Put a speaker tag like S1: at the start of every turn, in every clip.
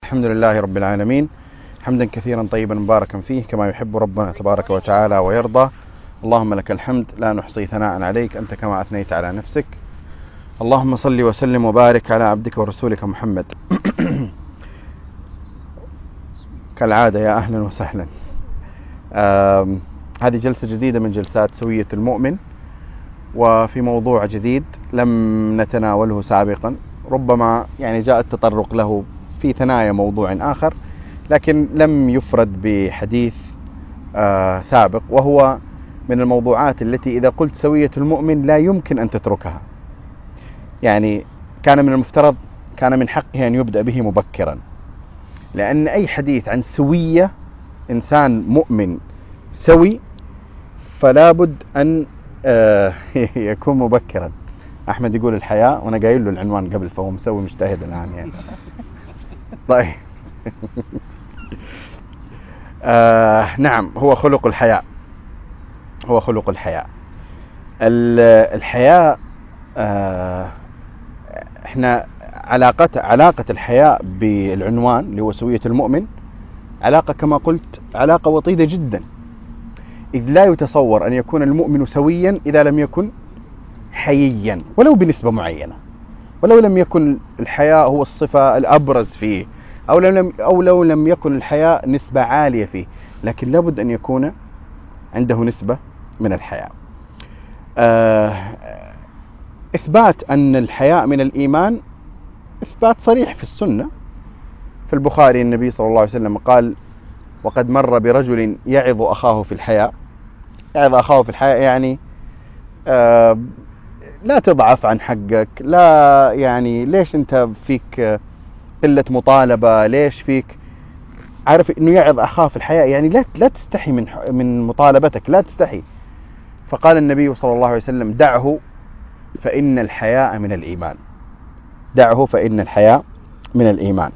S1: الحمد لله رب العالمين، حمدا كثيرا طيبا مباركا فيه كما يحب ربنا تبارك وتعالى ويرضى. اللهم لك الحمد لا نحصي ثناء عليك أنت كما أثنيت على نفسك. اللهم صل وسلم وبارك على عبدك ورسولك محمد. كالعادة يا أهلا وسهلا. هذه جلسة جديدة من جلسات سوية المؤمن، وفي موضوع جديد لم نتناوله سابقا، ربما جاء التطرق له في ثنايا موضوع آخر، لكن لم يفرد بحديث سابق، وهو من الموضوعات التي إذا قلت سوية المؤمن لا يمكن أن تتركها. كان من المفترض، كان من حقه أن يبدأ به مبكرا، لأن أي حديث عن سوية إنسان مؤمن سوي فلا بد أن يكون مبكرا. أحمد يقول الحياء، وأنا قايل له العنوان قبل فهو مسوي مجتهد الآن طيب. نعم، هو خلق الحياء، هو خلق الحياء. الحياء احنا علاقة الحياء بالعنوان اللي هو سوية المؤمن علاقة كما قلت علاقة وطيدة جدا، إذ لا يتصور أن يكون المؤمن سويا إذا لم يكن حييا ولو بنسبة معينة، ولو لم يكن الحياء هو الصفة الأبرز فيه، أو لو لم يكن الحياء نسبة عالية فيه، لكن لابد أن يكون عنده نسبة من الحياء. إثبات أن الحياء من الإيمان إثبات صريح في السنة. في البخاري النبي صلى الله عليه وسلم قال: وقد مر برجل يعظ أخاه في الحياء. يعظ أخاه في الحياء لا تضعف عن حقك، لا ليش أنت فيك قلة مطالبة، ليش فيك، عارف إنه يعظ أخاه في الحياء لا تستحي من مطالبتك، لا تستحي. فقال النبي صلى الله عليه وسلم: دعه فإن الحياء من الإيمان. دعه فإن الحياء من الإيمان.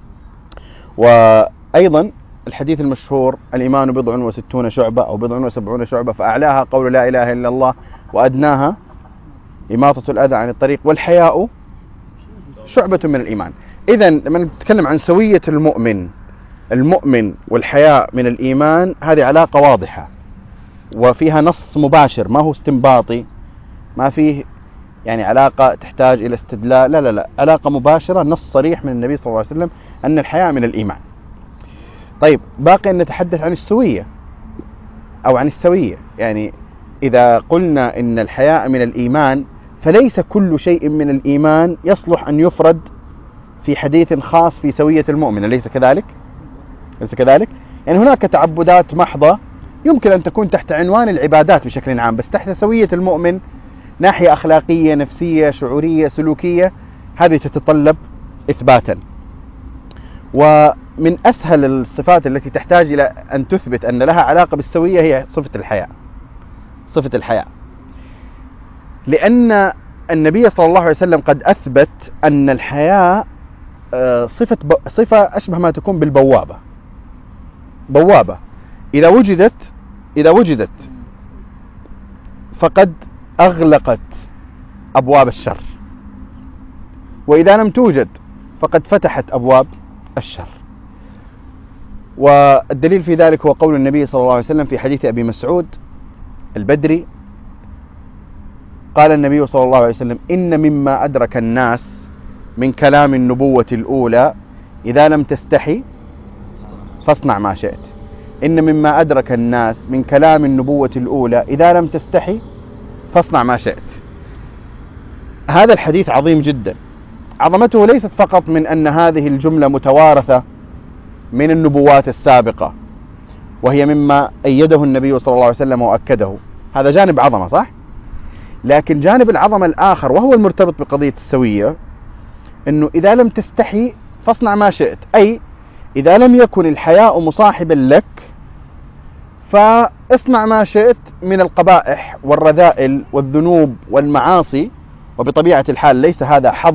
S1: وأيضا الحديث المشهور: الإيمان 60 شعبة أو 70 شعبة، فأعلاها قول لا إله إلا الله، وأدناها إماطة الأذى عن الطريق، والحياء شعبة من الإيمان. إذن لما نتكلم عن سوية المؤمن والحياء من الإيمان، هذه علاقة واضحة وفيها نص مباشر، ما هو استنباطي، ما فيه علاقة تحتاج إلى استدلال، لا، علاقة مباشرة، نص صريح من النبي صلى الله عليه وسلم أن الحياء من الإيمان. طيب، باقي أن نتحدث عن السوية أو عن السوية. إذا قلنا إن الحياء من الإيمان، فليس كل شيء من الإيمان يصلح أن يفرد في حديث خاص في سوية المؤمن، أليس كذلك؟ ليس كذلك؟ هناك تعبدات محضة يمكن أن تكون تحت عنوان العبادات بشكل عام، بس تحت سوية المؤمن ناحية أخلاقية، نفسية، شعورية، سلوكية، هذه تتطلب إثباتا. ومن أسهل الصفات التي تحتاج إلى أن تثبت أن لها علاقة بالسوية هي صفة الحياء. صفة الحياء، لأن النبي صلى الله عليه وسلم قد أثبت أن الحياء صفة أشبه ما تكون بالبوابة. بوابة إذا وجدت فقد أغلقت أبواب الشر، وإذا لم توجد فقد فتحت أبواب الشر. والدليل في ذلك هو قول النبي صلى الله عليه وسلم في حديث أبي مسعود البدري. قال النبي صلى الله عليه وسلم: إن مما أدرك الناس من كلام النبوة الأولى إذا لم تستحي فاصنع ما شئت. إن مما أدرك الناس من كلام النبوة الأولى إذا لم تستحي فاصنع ما شئت. هذا الحديث عظيم جدا. عظمته ليست فقط من أن هذه الجملة متوارثة من النبوات السابقة، وهي مما أيده النبي صلى الله عليه وسلم وأكده، هذا جانب عظمة صح؟ لكن جانب العظمة الآخر وهو المرتبط بقضية السوية، أنه إذا لم تستحي فاصنع ما شئت، أي إذا لم يكن الحياء مصاحبا لك فاصنع ما شئت من القبائح والرذائل والذنوب والمعاصي. وبطبيعة الحال ليس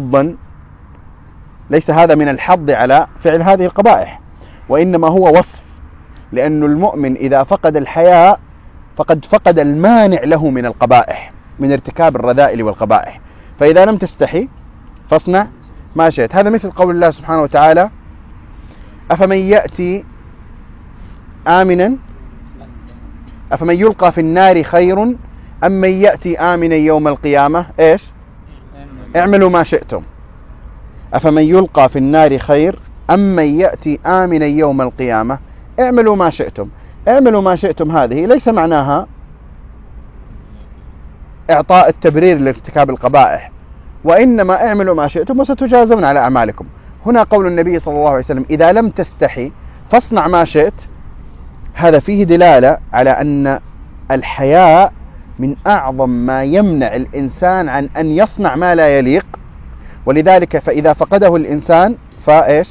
S1: هذا من الحظ على فعل هذه القبائح، وإنما هو وصف، لأن المؤمن إذا فقد الحياء فقد فقد المانع له من القبائح، من ارتكاب الرذائل والقبائح. فإذا لم تستحي فاصنع ما شئت. هذا مثل قول الله سبحانه وتعالى: أفمن يأتي آمنا أفمن يلقى في النار خير أم من يأتي آمنا يوم القيامة؟ إيش؟ اعملوا ما شئتم. أفمن يلقى في النار خير أم من يأتي آمنا يوم القيامة؟ اعملوا ما شئتم. اعملوا ما شئتم هذه ليس معناها إعطاء التبرير لارتكاب القبائح، وإنما اعملوا ما شئتم وستجازون على أعمالكم. هنا قول النبي صلى الله عليه وسلم إذا لم تستحي فاصنع ما شئت، هذا فيه دلالة على أن الحياء من أعظم ما يمنع الإنسان عن أن يصنع ما لا يليق، ولذلك فإذا فقده الإنسان فإيش؟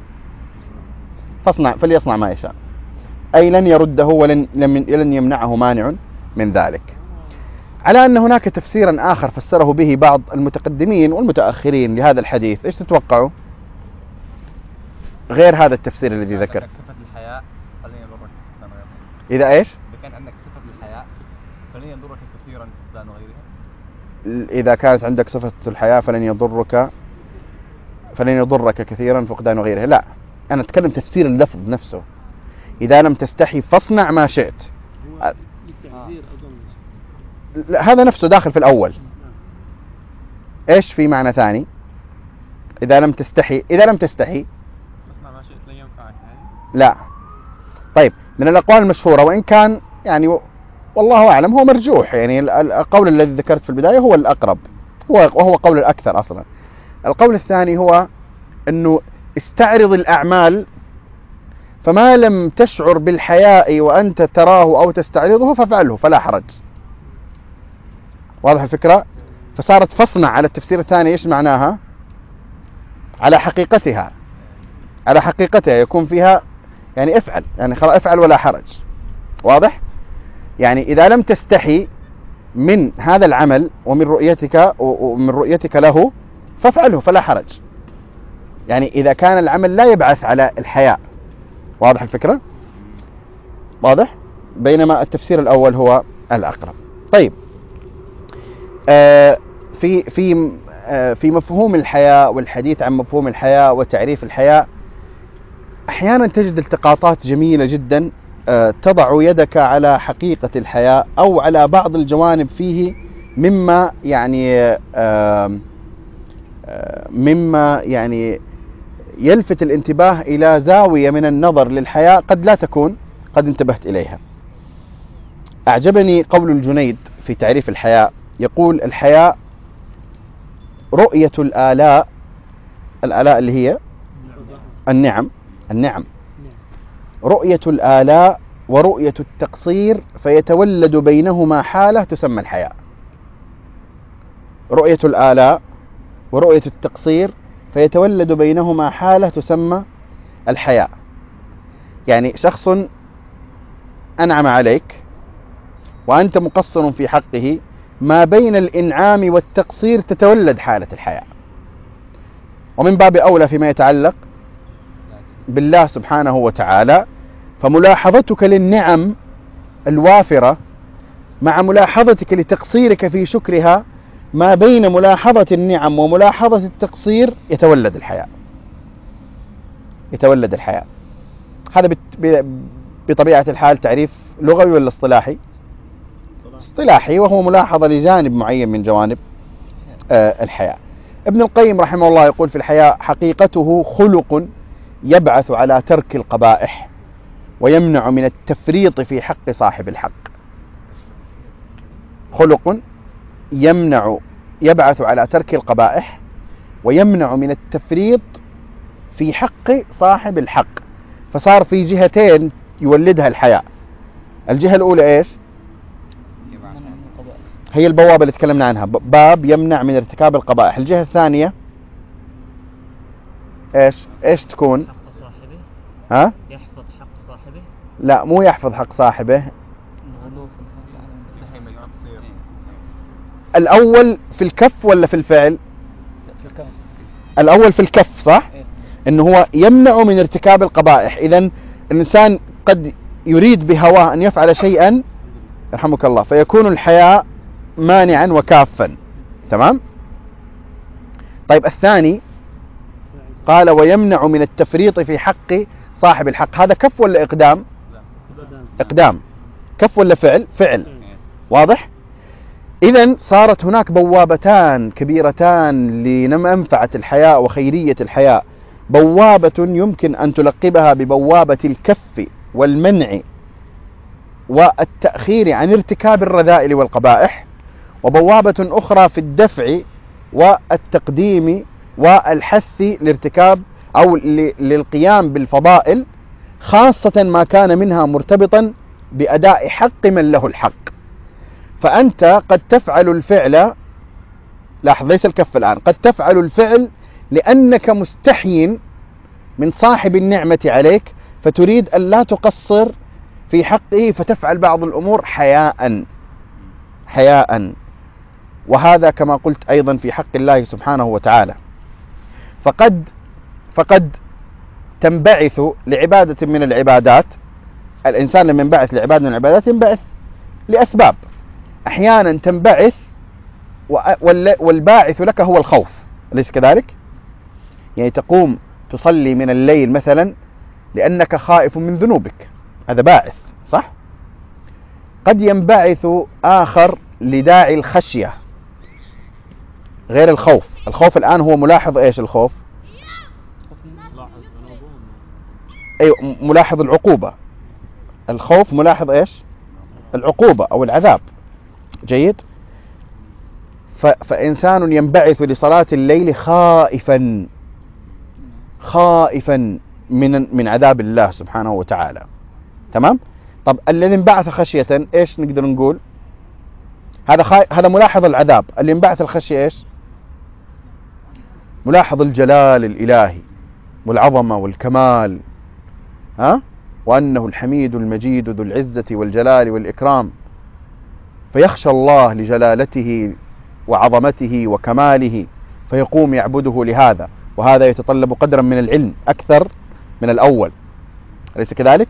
S1: فليصنع ما يشاء، أي لن يرده ولن يمنعه مانع من ذلك. على أن هناك تفسيرا آخر فسره به بعض المتقدمين والمتأخرين لهذا الحديث، إيش تتوقعوا؟ غير هذا التفسير الذي ذكرت.
S2: صفة الحياء فلن يضرك
S1: إذا إيش؟
S2: كان عندك صفة الحياء فلن يضرك كثيرا فقدان غيرها.
S1: إذا كانت عندك صفة الحياء فلن يضرك كثيرا فقدان غيرها. لا، أنا أتكلم تفسير اللفظ نفسه. إذا لم تستحي فاصنع ما شئت. لا، هذا نفسه داخل في الأول. إيش في معنى ثاني؟ إذا لم تستحي
S2: فاصنع ما شئت لن ينفعك.
S1: لا. طيب، من الأقوال المشهورة وإن كان يعني والله أعلم هو مرجوح، يعني القول الذي ذكرت في البداية هو الأقرب، وهو قول الأكثر أصلا. القول الثاني هو أنه استعرض الأعمال، فما لم تشعر بالحياء وأنت تراه أو تستعرضه فافعله فلا حرج. واضح الفكرة؟ فصارت فصنع على التفسير الثاني إيش معناها؟ على حقيقتها يكون فيها يعني افعل، يعني خلاص افعل ولا حرج. واضح؟ يعني إذا لم تستحي من هذا العمل ومن رؤيتك له فافعله فلا حرج، يعني إذا كان العمل لا يبعث على الحياء. واضح الفكرة؟ واضح؟ بينما التفسير الأول هو الأقرب. طيب، في مفهوم الحياء والحديث عن مفهوم الحياء وتعريف الحياء، أحيانا تجد التقاطات جميلة جدا تضع يدك على حقيقة الحياء أو على بعض الجوانب فيه مما يعني يلفت الانتباه إلى زاوية من النظر للحياء قد لا تكون قد انتبهت إليها. أعجبني قول الجنيد في تعريف الحياء، يقول الحياء رؤية الآلاء اللي هي النعم، رؤية الآلاء ورؤية التقصير فيتولد بينهما حالة تسمى الحياء. رؤية الآلاء ورؤية التقصير فيتولد بينهما حالة تسمى الحياء. يعني شخص أنعم عليك وأنت مقصر في حقه، ما بين الإنعام والتقصير تتولد حالة الحياء. ومن باب أولى فيما يتعلق بالله سبحانه وتعالى، فملاحظتك للنعم الوافرة مع ملاحظتك لتقصيرك في شكرها، ما بين ملاحظة النعم وملاحظة التقصير يتولد الحياء. هذا بطبيعة الحال تعريف لغوي ولا اصطلاحي؟ اصطلاحي، وهو ملاحظة لجانب معين من جوانب الحياء. ابن القيم رحمه الله يقول في الحياء: حقيقته خلق يبعث على ترك القبائح ويمنع من التفريط في حق صاحب الحق. خلق يبعث على ترك القبائح ويمنع من التفريط في حق صاحب الحق. فصار في جهتين يولدها الحياء. الجهة الأولى إيش؟ هي البوابة اللي تكلمنا عنها، باب يمنع من ارتكاب القبائح. الجهة الثانية إيش تكون؟ ها؟
S2: يحفظ حق صاحبه؟
S1: لا، مو يحفظ حق صاحبه. الأول في الكف ولا في الفعل؟ الأول في الكف، صح؟ إنه هو يمنع من ارتكاب القبائح. إذن الإنسان قد يريد بهواه أن يفعل شيئا، يرحمك الله، فيكون الحياء مانعا وكافا. تمام؟ طيب، الثاني قال: ويمنع من التفريط في حق صاحب الحق، هذا كف ولا إقدام؟
S2: لا.
S1: إقدام. كف ولا فعل؟ فعل. واضح؟ إذن صارت هناك بوابتان كبيرتان لمنفعة الحياء وخيرية الحياء. بوابة يمكن أن تلقبها ببوابة الكف والمنع والتأخير عن ارتكاب الرذائل والقبائح، وبوابة أخرى في الدفع والتقديم والحث لارتكاب أو للقيام بالفضائل، خاصة ما كان منها مرتبطا بأداء حق من له الحق. فأنت قد تفعل الفعل، لاحظ ليس الكف الآن، قد تفعل الفعل لأنك مستحي من صاحب النعمة عليك، فتريد أن لا تقصر في حقه، فتفعل بعض الأمور حياء. وهذا كما قلت أيضا في حق الله سبحانه وتعالى. فقد تنبعث لعبادة من العبادات، الإنسان لما ينبعث لعبادة من العبادات ينبعث لأسباب، أحيانا تنبعث والباعث لك هو الخوف، أليس كذلك؟ يعني تقوم تصلي من الليل مثلا لأنك خائف من ذنوبك، هذا باعث، صح؟ قد ينبعث آخر لداعي الخشية غير الخوف. الخوف الآن هو ملاحظ إيش الخوف؟ أي ملاحظ العقوبة. الخوف ملاحظ إيش؟ العقوبة أو العذاب. جيد؟ فإنسان ينبعث لصلاة الليل خائفا من عذاب الله سبحانه وتعالى. تمام؟ طب الذي انبعث خشية إيش نقدر نقول؟ هذا ملاحظ العذاب. اللي انبعث الخشية إيش؟ ملاحظ الجلال الإلهي والعظمة والكمال، وأنه الحميد المجيد ذو العزة والجلال والإكرام، فيخشى الله لجلالته وعظمته وكماله، فيقوم يعبده لهذا، وهذا يتطلب قدرا من العلم أكثر من الأول، أليس كذلك؟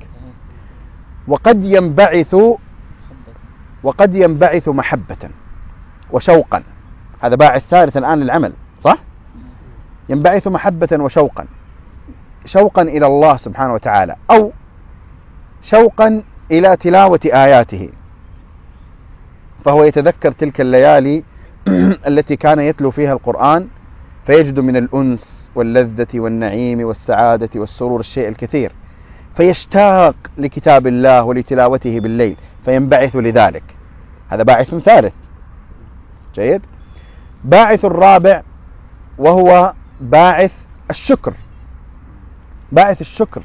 S1: وقد ينبعث محبة وشوقا. هذا باعث ثالث الآن للعمل، صح؟ ينبعث محبة وشوقا، شوقا إلى الله سبحانه وتعالى، أو شوقا إلى تلاوة آياته، فهو يتذكر تلك الليالي التي كان يتلو فيها القرآن، فيجد من الأنس واللذة والنعيم والسعادة والسرور الشيء الكثير، فيشتاق لكتاب الله ولتلاوته بالليل، فينبعث لذلك. هذا باعث ثالث. جيد؟ باعث الرابع وهو باعث الشكر. باعث الشكر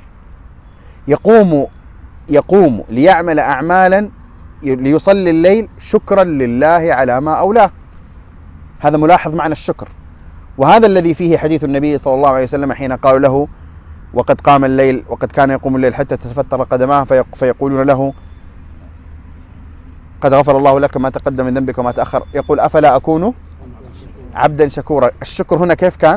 S1: يقوم ليعمل أعمالا ليصلي الليل شكرا لله على ما أولاه. هذا ملاحظ معنى الشكر، وهذا الذي فيه حديث النبي صلى الله عليه وسلم حين قالوا له وقد قام الليل، وقد كان يقوم الليل حتى تتفتر قدماه، فيقولون له قد غفر الله لك ما تقدم من ذنبك وما تأخر، يقول أفلا أكون عبدا شكورا. الشكر هنا كيف كان؟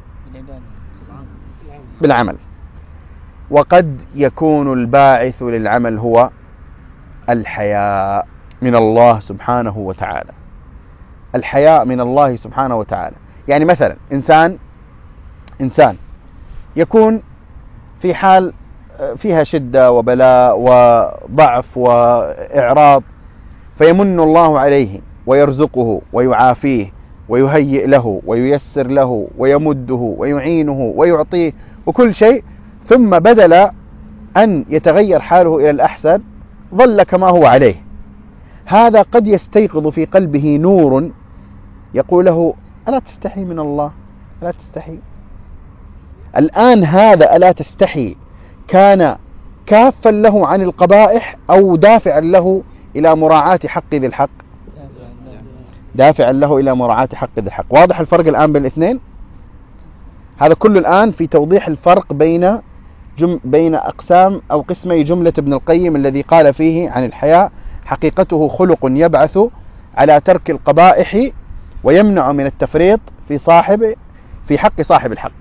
S1: بالعمل. وقد يكون الباعث للعمل هو الحياء من الله سبحانه وتعالى. الحياء من الله سبحانه وتعالى. يعني مثلا إنسان يكون في حال فيها شدة وبلاء وضعف وإعراض، فيمن الله عليه ويرزقه ويعافيه ويهيئ له وييسر له ويمده ويعينه ويعطيه وكل شيء، ثم بدل أن يتغير حاله إلى الأحسن ظل كما هو عليه. هذا قد يستيقظ في قلبه نور يقول له ألا تستحي من الله؟ ألا تستحي؟ الآن هذا ألا تستحي كان كافا له عن القبائح أو دافعا له إلى مراعاة حق ذي الحق؟ دافعا له إلى مراعاة حق ذي الحق. واضح الفرق الآن بين الاثنين؟ هذا كله الآن في توضيح الفرق بين أقسام أو قسمي جملة ابن القيم الذي قال فيه عن الحياء حقيقته خلق يبعث على ترك القبائح ويمنع من التفريط في حق صاحب الحق.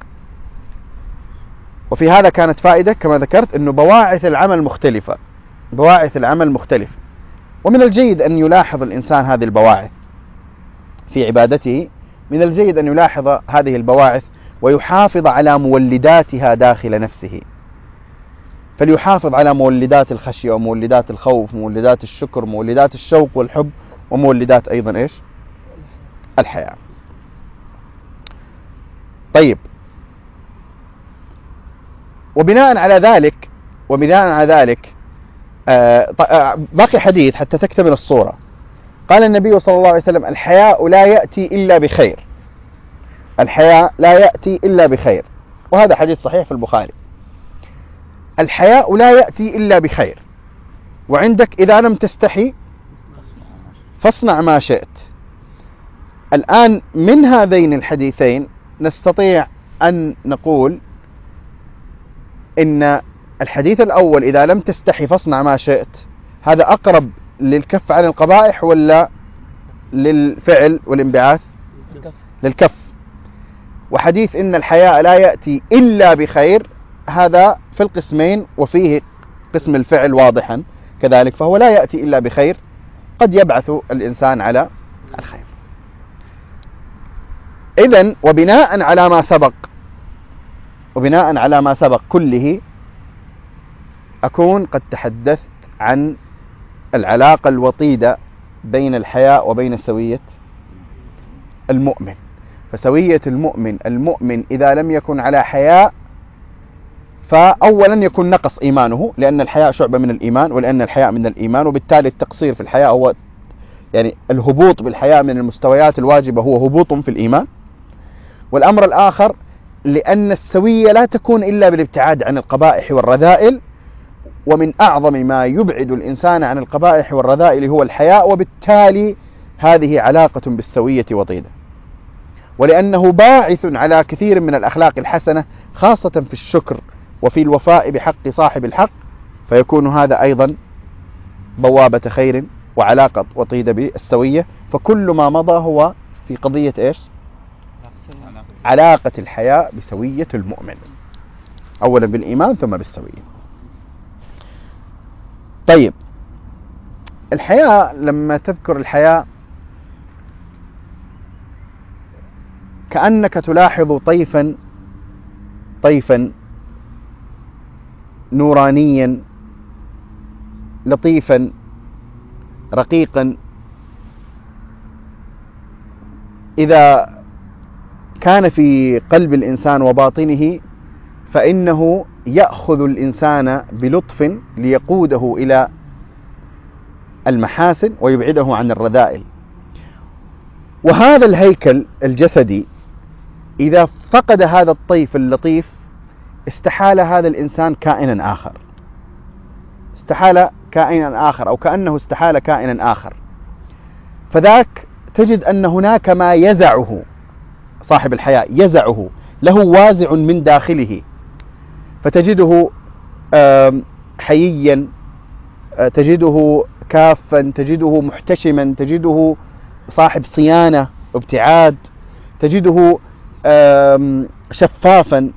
S1: وفي هذا كانت فائدة كما ذكرت أنه بواعث العمل مختلفة، ومن الجيد أن يلاحظ الإنسان هذه البواعث في عبادته، من الجيد أن يلاحظ هذه البواعث ويحافظ على مولداتها داخل نفسه. فليحافظ على مولدات الخشية ومولدات الخوف ومولدات الشكر ومولدات الشوق والحب ومولدات أيضا إيش؟ الحياة. طيب، وبناء على ذلك باقي حديث حتى تكتمل الصورة. قال النبي صلى الله عليه وسلم: الحياء لا يأتي إلا بخير. الحياء لا يأتي إلا بخير، وهذا حديث صحيح في البخاري. الحياء لا يأتي إلا بخير، وعندك إذا لم تستحي فاصنع ما شئت. الآن من هذين الحديثين نستطيع أن نقول إن الحديث الأول إذا لم تستحي فاصنع ما شئت هذا أقرب للكف عن القبائح ولا للفعل والانبعاث؟ للكف. وحديث إن الحياء لا يأتي إلا بخير هذا في القسمين، وفيه قسم الفعل واضحا كذلك، فهو لا يأتي إلا بخير، قد يبعث الإنسان على الخير. إذن وبناء على ما سبق كله أكون قد تحدثت عن العلاقة الوطيدة بين الحياء وبين سوية المؤمن. فسوية المؤمن إذا لم يكن على حياء فأولا يكون نقص إيمانه، لأن الحياء شعبة من الإيمان، ولأن الحياء من الإيمان، وبالتالي التقصير في الحياء هو يعني الهبوط بالحياء من المستويات الواجبة هو هبوط في الإيمان. والأمر الآخر لأن السوية لا تكون إلا بالابتعاد عن القبائح والرذائل، ومن أعظم ما يبعد الإنسان عن القبائح والرذائل هو الحياء، وبالتالي هذه علاقة بالسوية وطيدة، ولأنه باعث على كثير من الأخلاق الحسنة خاصة في الشكر وفي الوفاء بحق صاحب الحق، فيكون هذا أيضا بوابة خير وعلاقة وطيدة بالسوية. فكل ما مضى هو في قضية إيش؟ علاقة الحياء بسوية المؤمن، أولا بالإيمان ثم بالسوية. طيب، الحياء لما تذكر الحياء كأنك تلاحظ طيفا نورانيا لطيفا رقيقا، إذا كان في قلب الإنسان وباطنه فإنه يأخذ الإنسان بلطف ليقوده إلى المحاسن ويبعده عن الرذائل. وهذا الهيكل الجسدي إذا فقد هذا الطيف اللطيف استحال هذا الإنسان كائنا آخر، أو كأنه استحال كائنا آخر. فذاك تجد أن هناك ما يزعه صاحب الحياء، يزعه، له وازع من داخله، فتجده حييا، تجده كافا، تجده محتشما، تجده صاحب صيانة ابتعاد، تجده شفافا،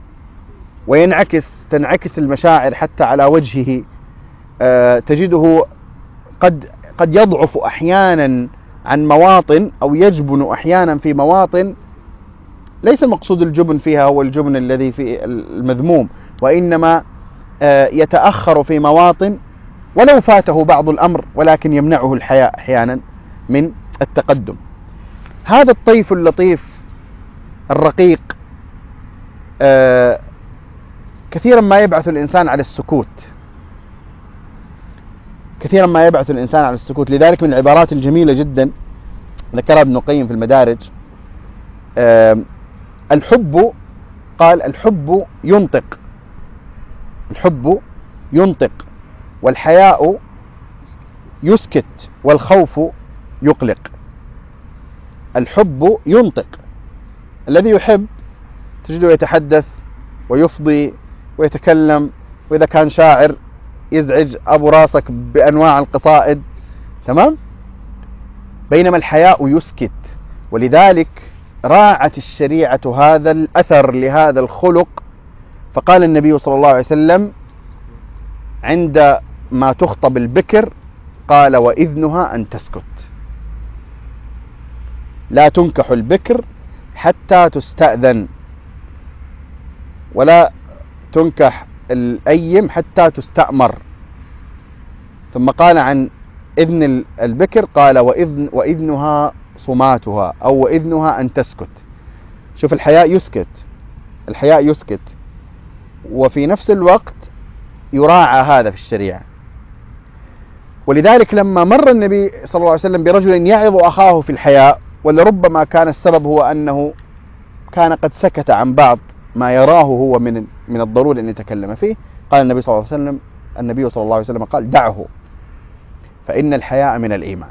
S1: تنعكس المشاعر حتى على وجهه، تجده قد يضعف أحيانا عن مواطن أو يجبن أحيانا في مواطن ليس المقصود الجبن فيها هو الجبن الذي في المذموم، وإنما يتأخر في مواطن ولو فاته بعض الأمر ولكن يمنعه الحياء أحيانا من التقدم. هذا الطيف اللطيف الرقيق كثيرا ما يبعث الإنسان على السكوت، لذلك من العبارات الجميلة جدا ذكرها ابن القيم في المدارج، قال الحب ينطق والحياء يسكت والخوف يقلق. الحب ينطق، الذي يحب تجده يتحدث ويفضي ويتكلم، وإذا كان شاعر يزعج أبو راسك بأنواع القصائد، تمام؟ بينما الحياء يسكت. ولذلك راعت الشريعة هذا الأثر لهذا الخلق، فقال النبي صلى الله عليه وسلم عندما تخطب البكر قال وإذنها أن تسكت، لا تنكح البكر حتى تستأذن، ولا تنكح الأيم حتى تستأمر. ثم قال عن إذن البكر قال وإذنها صماتها، أو وإذنها أن تسكت. شوف الحياء يسكت، الحياء يسكت، وفي نفس الوقت يراعى هذا في الشريعة. ولذلك لما مر النبي صلى الله عليه وسلم برجل يعظ أخاه في الحياء، ولربما كان السبب هو أنه كان قد سكت عن بعض ما يراه هو من الضروري أن يتكلم فيه، قال النبي صلى الله عليه وسلم قال دعه فإن الحياء من الإيمان.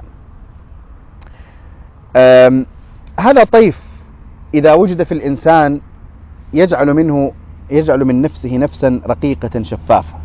S1: هذا طيف إذا وجد في الإنسان يجعل من نفسه نفسا رقيقة شفافة.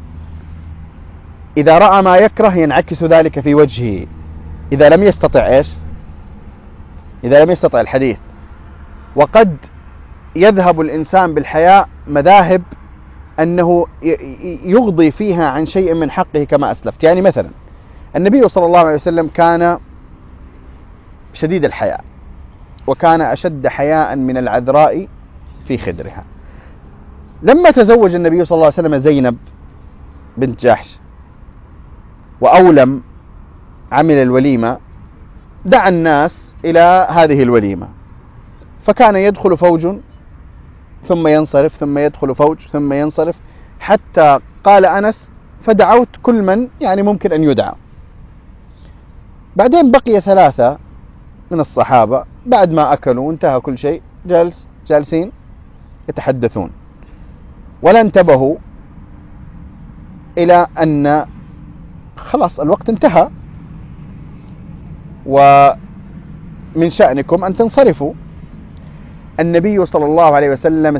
S1: إذا رأى ما يكره ينعكس ذلك في وجهه. إذا لم يستطع إيش؟ إذا لم يستطع الحديث. وقد يذهب الإنسان بالحياء مذاهب أنه يغضي فيها عن شيء من حقه كما أسلفت. يعني مثلا النبي صلى الله عليه وسلم كان شديد الحياء، وكان أشد حياء من العذراء في خدرها. لما تزوج النبي صلى الله عليه وسلم زينب بنت جحش وأولم عمل الوليمة، دعا الناس إلى هذه الوليمة، فكان يدخل فوج ثم ينصرف، ثم يدخل فوج ثم ينصرف، حتى قال أنس فدعوت كل من يعني ممكن أن يدعى. بعدين بقي 3 من الصحابة بعد ما أكلوا وانتهى كل شيء جالسين يتحدثون، ولا انتبهوا إلى أن خلاص الوقت انتهى ومن شأنكم أن تنصرفوا. النبي صلى الله عليه وسلم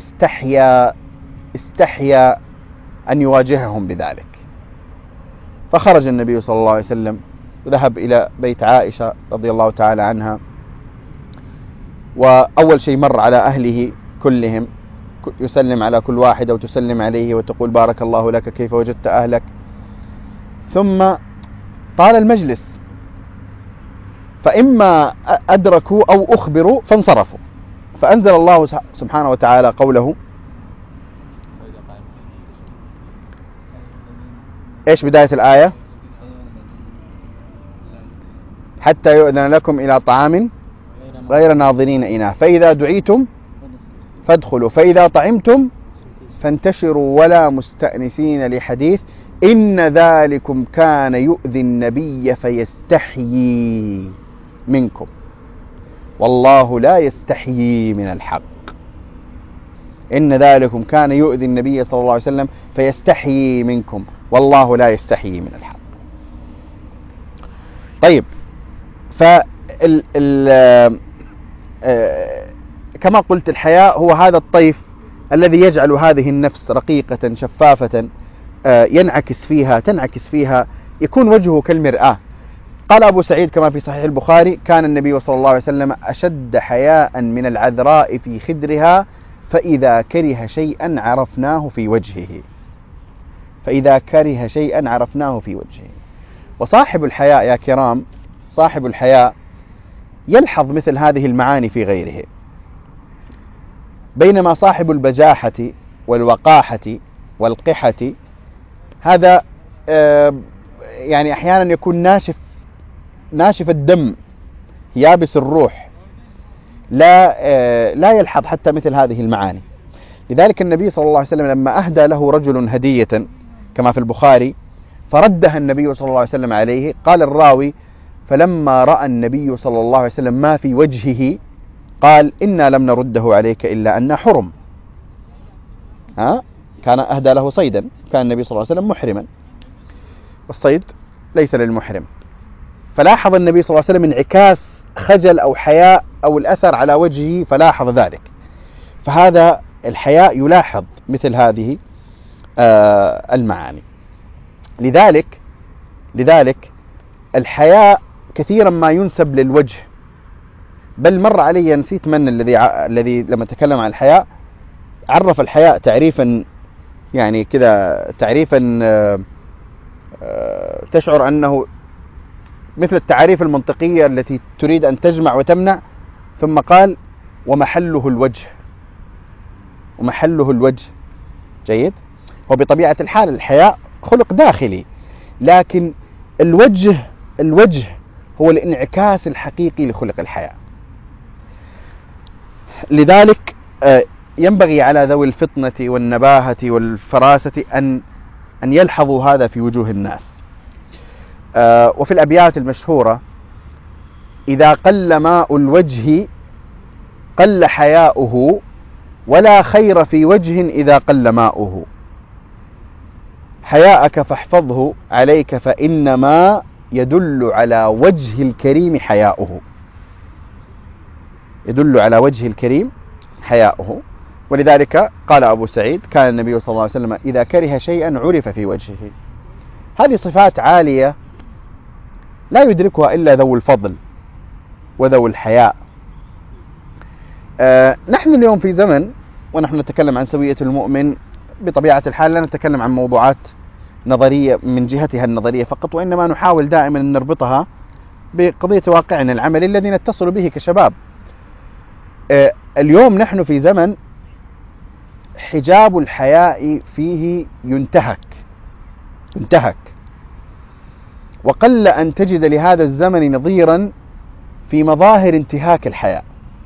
S1: استحيا أن يواجههم بذلك، فخرج النبي صلى الله عليه وسلم وذهب إلى بيت عائشة رضي الله تعالى عنها، وأول شيء مر على أهله كلهم، يسلم على كل واحد وتسلم عليه وتقول بارك الله لك كيف وجدت أهلك. ثم طال المجلس، فإما أدركوا أو أخبروا فانصرفوا، فأنزل الله سبحانه وتعالى قوله. إيش بداية الآية؟ حتى يؤذن لكم إلى طعام غير ناظرين إناه فإذا دعيتم فادخلوا فإذا طعمتم فانتشروا ولا مستأنسين لحديث إن ذلكم كان يؤذي النبي فيستحيي منكم والله لا يستحيي من الحق. إن ذلكم كان يؤذي النبي صلى الله عليه وسلم فيستحيي منكم والله لا يستحيي من الحق. طيب، كما قلت الحياء هو هذا الطيف الذي يجعل هذه النفس رقيقة شفافة تنعكس فيها يكون وجهه كالمرآة. قال أبو سعيد كما في صحيح البخاري كان النبي صلى الله عليه وسلم أشد حياء من العذراء في خدرها فإذا كره شيئا عرفناه في وجهه. وصاحب الحياء يا كرام، صاحب الحياء يلحظ مثل هذه المعاني في غيره، بينما صاحب البجاحة والوقاحة والقحة هذا يعني أحيانا يكون ناشف الدم يابس الروح، لا يلحظ حتى مثل هذه المعاني. لذلك النبي صلى الله عليه وسلم لما أهدى له رجل هدية كما في البخاري فردها النبي صلى الله عليه وسلم عليه، قال الراوي فلما رأى النبي صلى الله عليه وسلم ما في وجهه قال إنا لم نرده عليك إلا أن حرم. كان أهدى له صيدا، كان النبي صلى الله عليه وسلم محرما، والصيد ليس للمحرم، فلاحظ النبي صلى الله عليه وسلم انعكاس خجل أو حياء أو الأثر على وجهه فلاحظ ذلك. فهذا الحياء يلاحظ مثل هذه المعاني. لذلك الحياء كثيرا ما ينسب للوجه، بل مر علي نسيت من الذي لما تكلم عن الحياء عرف الحياء تعريفا يعني كذا تعريفا تشعر أنه مثل التعاريف المنطقية التي تريد أن تجمع وتمنع، ثم قال ومحله الوجه. جيد. وبطبيعة الحال الحياء خلق داخلي، لكن الوجه هو الانعكاس الحقيقي لخلق الحياء. لذلك ينبغي على ذوي الفطنة والنباهة والفراسة أن يلحظوا هذا في وجوه الناس. وفي الأبيات المشهورة: إذا قل ماء الوجه قل حياؤه، ولا خير في وجه إذا قل ماؤه. حياءك فاحفظه عليك، فإنما يدل على وجه الكريم حياؤه، يدل على وجه الكريم حياؤه. ولذلك قال أبو سعيد: كان النبي صلى الله عليه وسلم إذا كره شيئا عرف في وجهه. هذه صفات عالية لا يدركها إلا ذو الفضل وذو الحياء. نحن اليوم في زمن، ونحن نتكلم عن سوية المؤمن بطبيعة الحال، لا نتكلم عن موضوعات نظرية من جهتها النظرية فقط، وإنما نحاول دائما أن نربطها بقضية واقعنا العملي الذي نتصل به كشباب. اليوم نحن في زمن حجاب الحياء فيه ينتهك، وقل أن تجد لهذا الزمن نظيرا في مظاهر انتهاك الحياء.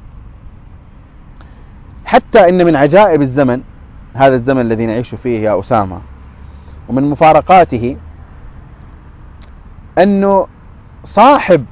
S1: حتى إن من عجائب الزمن، هذا الزمن الذي نعيش فيه يا أسامة، ومن مفارقاته أنه صاحب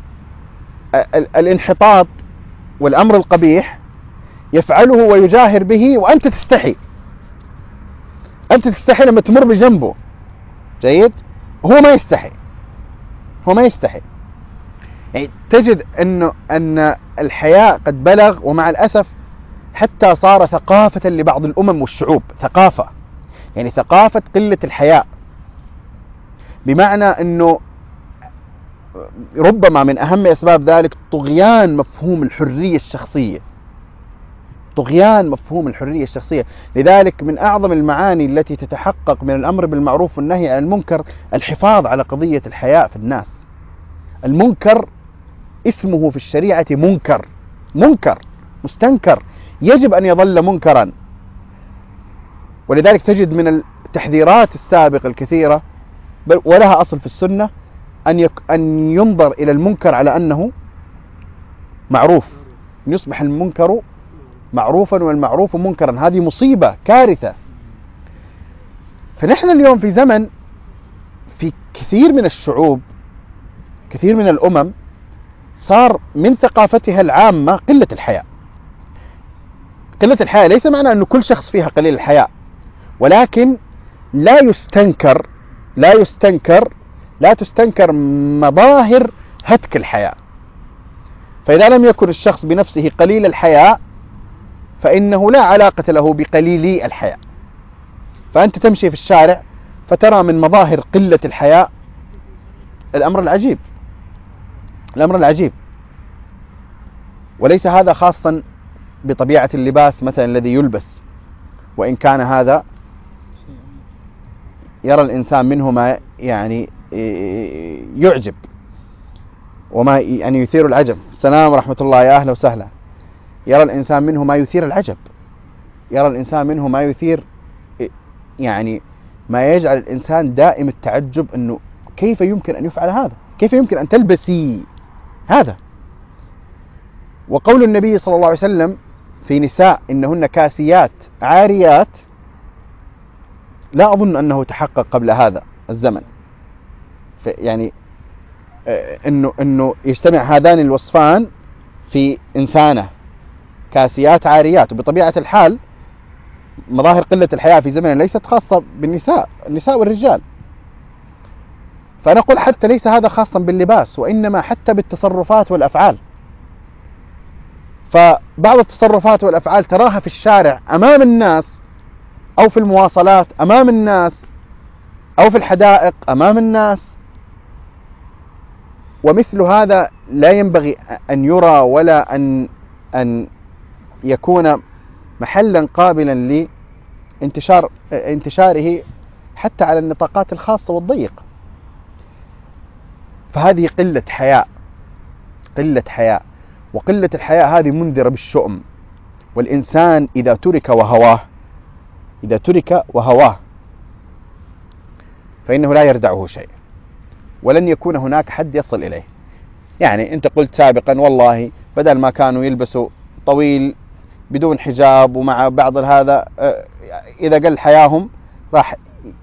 S1: الانحطاط والأمر القبيح يفعله ويجاهر به، وأنت تستحي. أنت تستحي لما تمر بجنبه، جيد؟ هو ما يستحي. يعني تجد أن الحياء قد بلغ، ومع الأسف حتى صار ثقافة لبعض الأمم والشعوب، يعني ثقافة قلة الحياء، بمعنى أنه ربما من أهم أسباب ذلك طغيان مفهوم الحرية الشخصية. لذلك من أعظم المعاني التي تتحقق من الأمر بالمعروف والنهي عن المنكر الحفاظ على قضية الحياء في الناس. المنكر اسمه في الشريعة منكر مستنكر، يجب أن يظل منكرا. ولذلك تجد من التحذيرات السابقة الكثيرة، بل ولها أصل في السنة، أن ينظر إلى المنكر على أنه معروف، أن يصبح المنكر معروفا والمعروف منكرا. هذه مصيبة، كارثة. فنحن اليوم في زمن في كثير من الشعوب، كثير من الأمم، صار من ثقافتها العامة قلة الحياء. ليس معنى أن كل شخص فيها قليل الحياء، ولكن لا تستنكر مظاهر هتك الحياء. فإذا لم يكن الشخص بنفسه قليل الحياء فإنه لا علاقة له بقليلي الحياء. فأنت تمشي في الشارع فترى من مظاهر قلة الحياء الأمر العجيب. وليس هذا خاصا بطبيعة اللباس مثلا الذي يلبس، وإن كان هذا يرى الإنسان منه ما يعني يعجب وما يعني يثير العجب. السلام ورحمة الله، يا أهلا وسهلا. يرى الإنسان منه ما يثير العجب، يرى الإنسان منه ما يثير يعني ما يجعل الإنسان دائم التعجب، أنه كيف يمكن أن يفعل هذا؟ كيف يمكن أن تلبسي هذا؟ وقول النبي صلى الله عليه وسلم في نساء إنهن كاسيات عاريات، لا أظن أنه تحقق قبل هذا الزمن. يعني إنه يجتمع هذان الوصفان في إنسانة، كاسيات عاريات. وبطبيعة الحال مظاهر قلة الحياة في زمننا ليست خاصة بالنساء، النساء والرجال. فنقول حتى ليس هذا خاصا باللباس، وإنما حتى بالتصرفات والأفعال. فبعض التصرفات والأفعال تراها في الشارع أمام الناس، أو في المواصلات أمام الناس، أو في الحدائق أمام الناس، ومثل هذا لا ينبغي أن يرى ولا أن يكون محلا قابلا لانتشاره حتى على النطاقات الخاصة والضيقة. فهذه قلة حياء، وقلة الحياء هذه منذرة بالشؤم. والإنسان إذا ترك وهواه فإنه لا يردعه شيء، ولن يكون هناك حد يصل إليه. يعني أنت قلت سابقا والله بدل ما كانوا يلبسوا طويل بدون حجاب ومع بعض هذا، إذا قل حياهم راح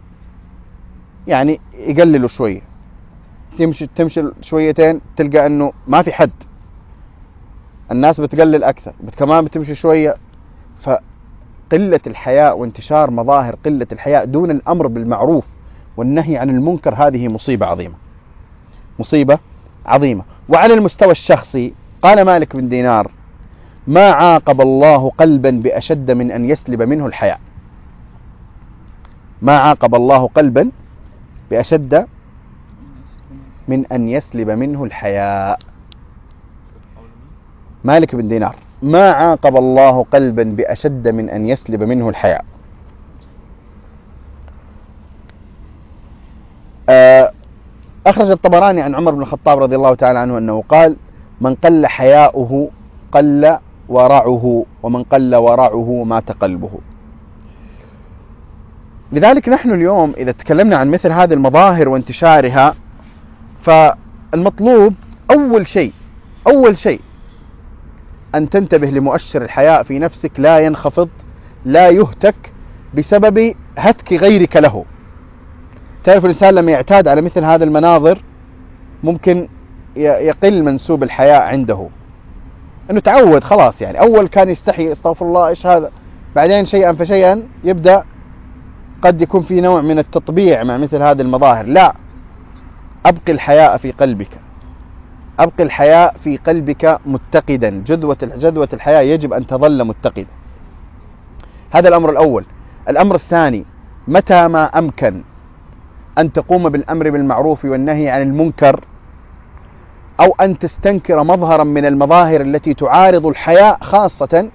S1: يعني يقللوا شوية، تمشي شويتين تلقى أنه ما في حد، الناس بتقلل أكثر، كمان بتمشي شوية. فقلة الحياء وانتشار مظاهر قلة الحياء دون الأمر بالمعروف والنهي عن المنكر هذه مصيبة عظيمة، مصيبة عظيمة. وعلى المستوى الشخصي قال مالك بن دينار: ما عاقب الله قلبا بأشد من أن يسلب منه الحياء. ما عاقب الله قلبا بأشد من أن يسلب منه الحياء. مالك بن دينار: ما عاقب الله قلبا بأشد من أن يسلب منه الحياء. أخرج الطبراني عن عمر بن الخطاب رضي الله تعالى عنه أنه قال: من قل حياؤه قل ورعه، ومن قل ورعه مات قلبه. لذلك نحن اليوم إذا تكلمنا عن مثل هذه المظاهر وانتشارها، فالمطلوب أول شيء أن تنتبه لمؤشر الحياء في نفسك لا ينخفض، لا يهتك بسبب هتك غيرك له. تعرف الإنسان لما يعتاد على مثل هذه المناظر ممكن يقل منسوب الحياء عنده، أنه تعود خلاص. يعني أول كان يستحي، استغفر الله إيش هذا، بعدين شيئا فشيئا يبدأ قد يكون في نوع من التطبيع مع مثل هذه المظاهر. لا، أبقي الحياء في قلبك، أبقي الحياء في قلبك متقدا. جذوة الحياء يجب أن تظل متقدا. هذا الأمر الأول. الأمر الثاني: متى ما أمكن أن تقوم بالأمر بالمعروف والنهي عن المنكر، أو أن تستنكر مظهرا من المظاهر التي تعارض الحياء خاصة،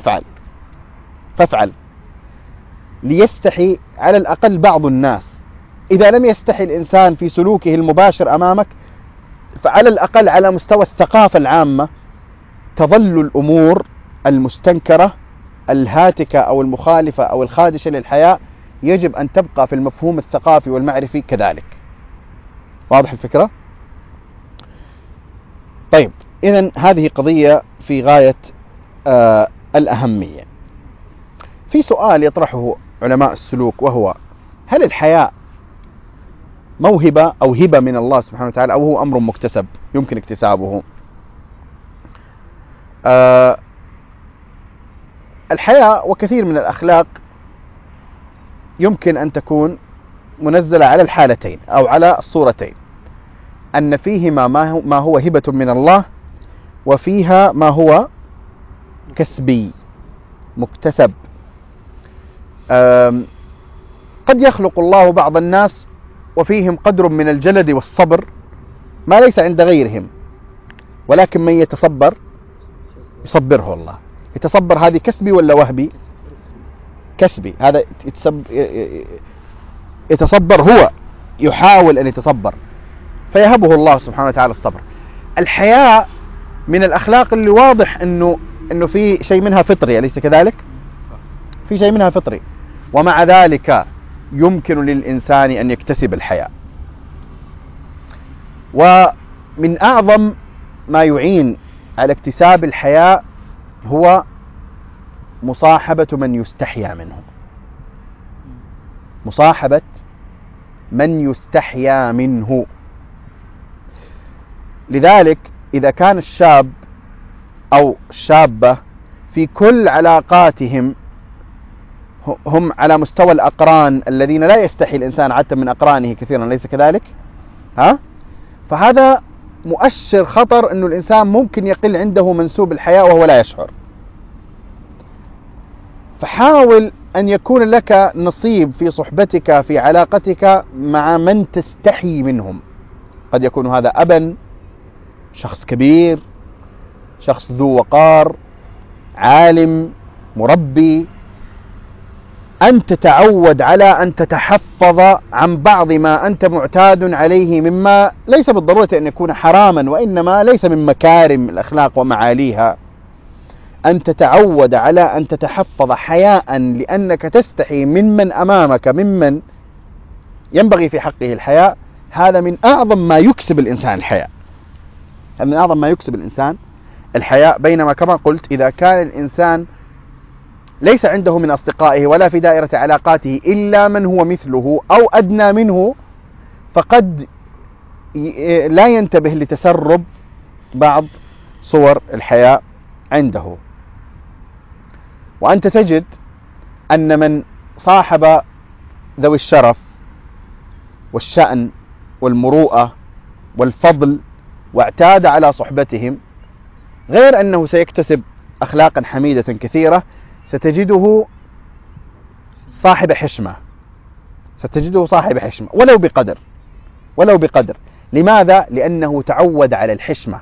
S1: فافعل ليستحي على الأقل بعض الناس. إذا لم يستحي الإنسان في سلوكه المباشر أمامك، فعلى الأقل على مستوى الثقافة العامة تظل الأمور المستنكرة الهاتكة أو المخالفة أو الخادشة للحياء يجب أن تبقى في المفهوم الثقافي والمعرفي كذلك. واضح الفكرة؟ طيب، إذن هذه قضية في غاية الأهمية. في سؤال يطرحه علماء السلوك، وهو: هل الحياء موهبة أو هبة من الله سبحانه وتعالى، أو هو أمر مكتسب يمكن اكتسابه؟ الحياء وكثير من الأخلاق يمكن أن تكون منزلة على الحالتين أو على الصورتين، أن فيهما ما هو هبة من الله، وفيها ما هو كسبي مكتسب. قد يخلق الله بعض الناس وفيهم قدر من الجلد والصبر ما ليس عند غيرهم، ولكن من يتصبر يصبره الله. يتصبر هذه كسبي ولا وهبي؟ كسبي. هذا يتصبر، هو يحاول أن يتصبر فيهبه الله سبحانه وتعالى الصبر. الحياء من الأخلاق اللي واضح أنه في شيء منها فطري، أليس كذلك؟ في شيء منها فطري، ومع ذلك يمكن للإنسان أن يكتسب الحياء. ومن أعظم ما يعين على اكتساب الحياء هو مصاحبة من يستحيا منه، مصاحبة من يستحيا منه. لذلك إذا كان الشاب أو الشابة في كل علاقاتهم هم على مستوى الأقران الذين لا يستحي الإنسان حتى من أقرانه كثيرا، ليس كذلك؟ فهذا مؤشر خطر أنه الإنسان ممكن يقل عنده منسوب الحياء وهو لا يشعر. فحاول أن يكون لك نصيب في صحبتك، في علاقتك مع من تستحي منهم. قد يكون هذا أبا، شخص كبير، شخص ذو وقار، عالم، مربي. أن تتعود على أن تتحفظ عن بعض ما أنت معتاد عليه، مما ليس بالضرورة أن يكون حراما، وإنما ليس من مكارم الأخلاق ومعاليها. أن تتعود على أن تتحفظ حياء لأنك تستحي ممن أمامك، ممن ينبغي في حقه الحياء، هذا من أعظم ما يكسب الإنسان الحياء، هذا من أعظم ما يكسب الإنسان الحياء. بينما كما قلت إذا كان الإنسان ليس عنده من أصدقائه ولا في دائرة علاقاته إلا من هو مثله أو أدنى منه، فقد لا ينتبه لتسرب بعض صور الحياء عنده. وأنت تجد أن من صاحب ذوي الشرف والشأن والمروءة والفضل واعتاد على صحبتهم، غير أنه سيكتسب أخلاقا حميدة كثيرة، ستجده صاحب حشمة، ستجده صاحب حشمة ولو بقدر. لماذا؟ لأنه تعود على الحشمة.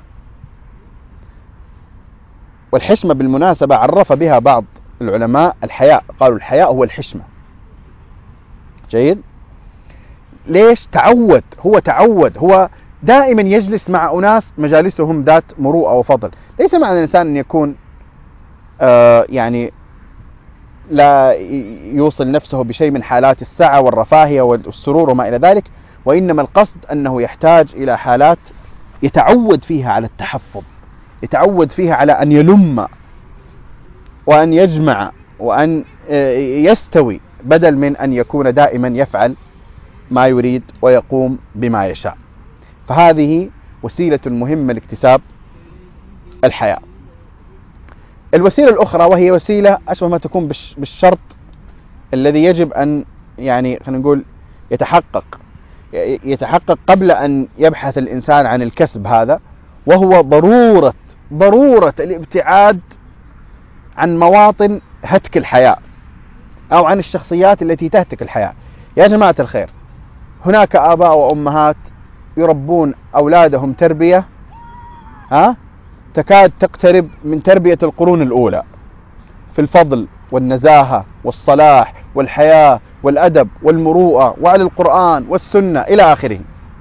S1: والحشمة بالمناسبة عرف بها بعض العلماء الحياء، قالوا الحياء هو الحشمة. جيد؟ ليش؟ تعود، هو دائما يجلس مع أناس مجالسهم ذات مروءة وفضل. ليس معنى الإنسان أن يكون يعني لا يوصل نفسه بشيء من حالات السعة والرفاهية والسرور وما إلى ذلك، وإنما القصد أنه يحتاج إلى حالات يتعود فيها على التحفظ، يتعود فيها على أن يلم وأن يجمع وأن يستوي، بدل من أن يكون دائما يفعل ما يريد ويقوم بما يشاء. فهذه وسيلة مهمة لاكتساب الحياء. الوسيلة الأخرى وهي وسيلة أشبه ما تكون بالشرط الذي يجب أن يعني خلينا نقول يتحقق قبل أن يبحث الإنسان عن الكسب هذا، وهو ضرورة الابتعاد عن مواطن هتك الحياء أو عن الشخصيات التي تهتك الحياء. يا جماعة الخير، هناك آباء وأمهات يربون أولادهم تربية تكاد تقترب من تربية القرون الأولى في الفضل والنزاهة والصلاح والحياة والأدب والمروءة وعلى القرآن والسنة إلى آخره.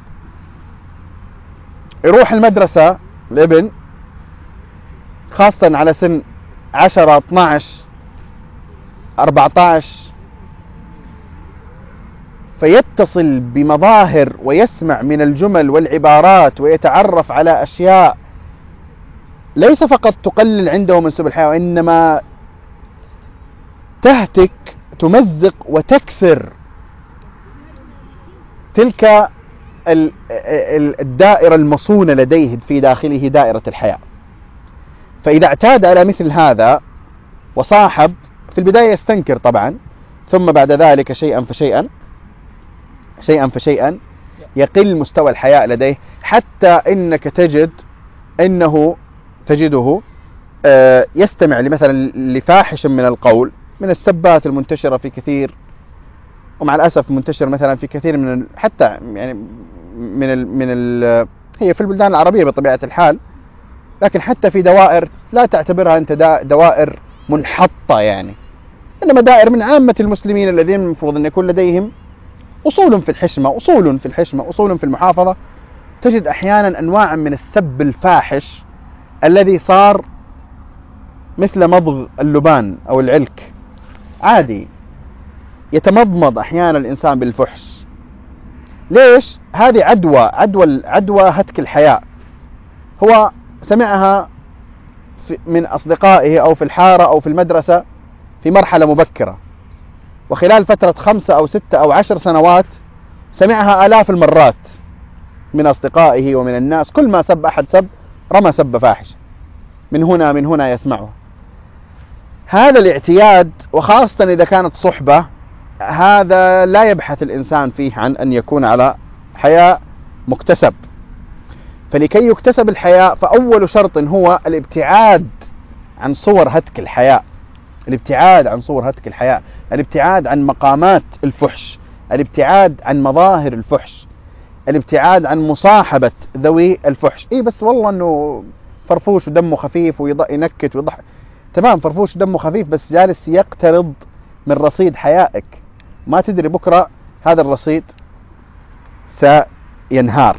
S1: يروح المدرسة الابن خاصة على سن 10 12 14، فيتصل بمظاهر ويسمع من الجمل والعبارات ويتعرف على أشياء ليس فقط تقلل عنده من سبل الحياة، وإنما تهتك تمزق وتكسر تلك الدائرة المصونة لديه في داخله دائرة الحياة. فإذا اعتاد على مثل هذا وصاحب، في البداية يستنكر طبعا، ثم بعد ذلك شيئا فشيئا يقل مستوى الحياء لديه، حتى إنك تجده يستمع مثلا لفاحش من القول، من السبات المنتشرة في كثير، ومع الأسف منتشر مثلا في كثير من حتى يعني هي في البلدان العربية بطبيعة الحال، لكن حتى في دوائر لا تعتبرها أنت دوائر منحطة يعني، إنما دائر من عامة المسلمين الذين المفروض أن يكون لديهم أصول في الحشمة، أصول في المحافظة. تجد أحيانا أنواعا من السب الفاحش الذي صار مثل مضغ اللبان أو العلك، عادي يتمضمض أحيانا الإنسان بالفحش. ليش؟ هذه عدوى هتك الحياء. هو سمعها من أصدقائه أو في الحارة أو في المدرسة في مرحلة مبكرة، وخلال فترة 5 أو 6 أو 10 سنوات سمعها آلاف المرات من أصدقائه ومن الناس. كل ما سب أحد رمى سب فاحش، من هنا يسمعه. هذا الاعتياد، وخاصة إذا كانت صحبة، هذا لا يبحث الإنسان فيه عن أن يكون على حياء مكتسب. فلكي يكتسب الحياء فأول شرط هو الابتعاد عن صور هتك الحياء، الابتعاد عن مقامات الفحش، الابتعاد عن مظاهر الفحش، الابتعاد عن مصاحبة ذوي الفحش. بس والله أنه فرفوش ودمه خفيف وينكت ويضحك، تمام، فرفوش ودمه خفيف، بس جالس يقترض من رصيد حيائك، ما تدري بكرة هذا الرصيد سينهار.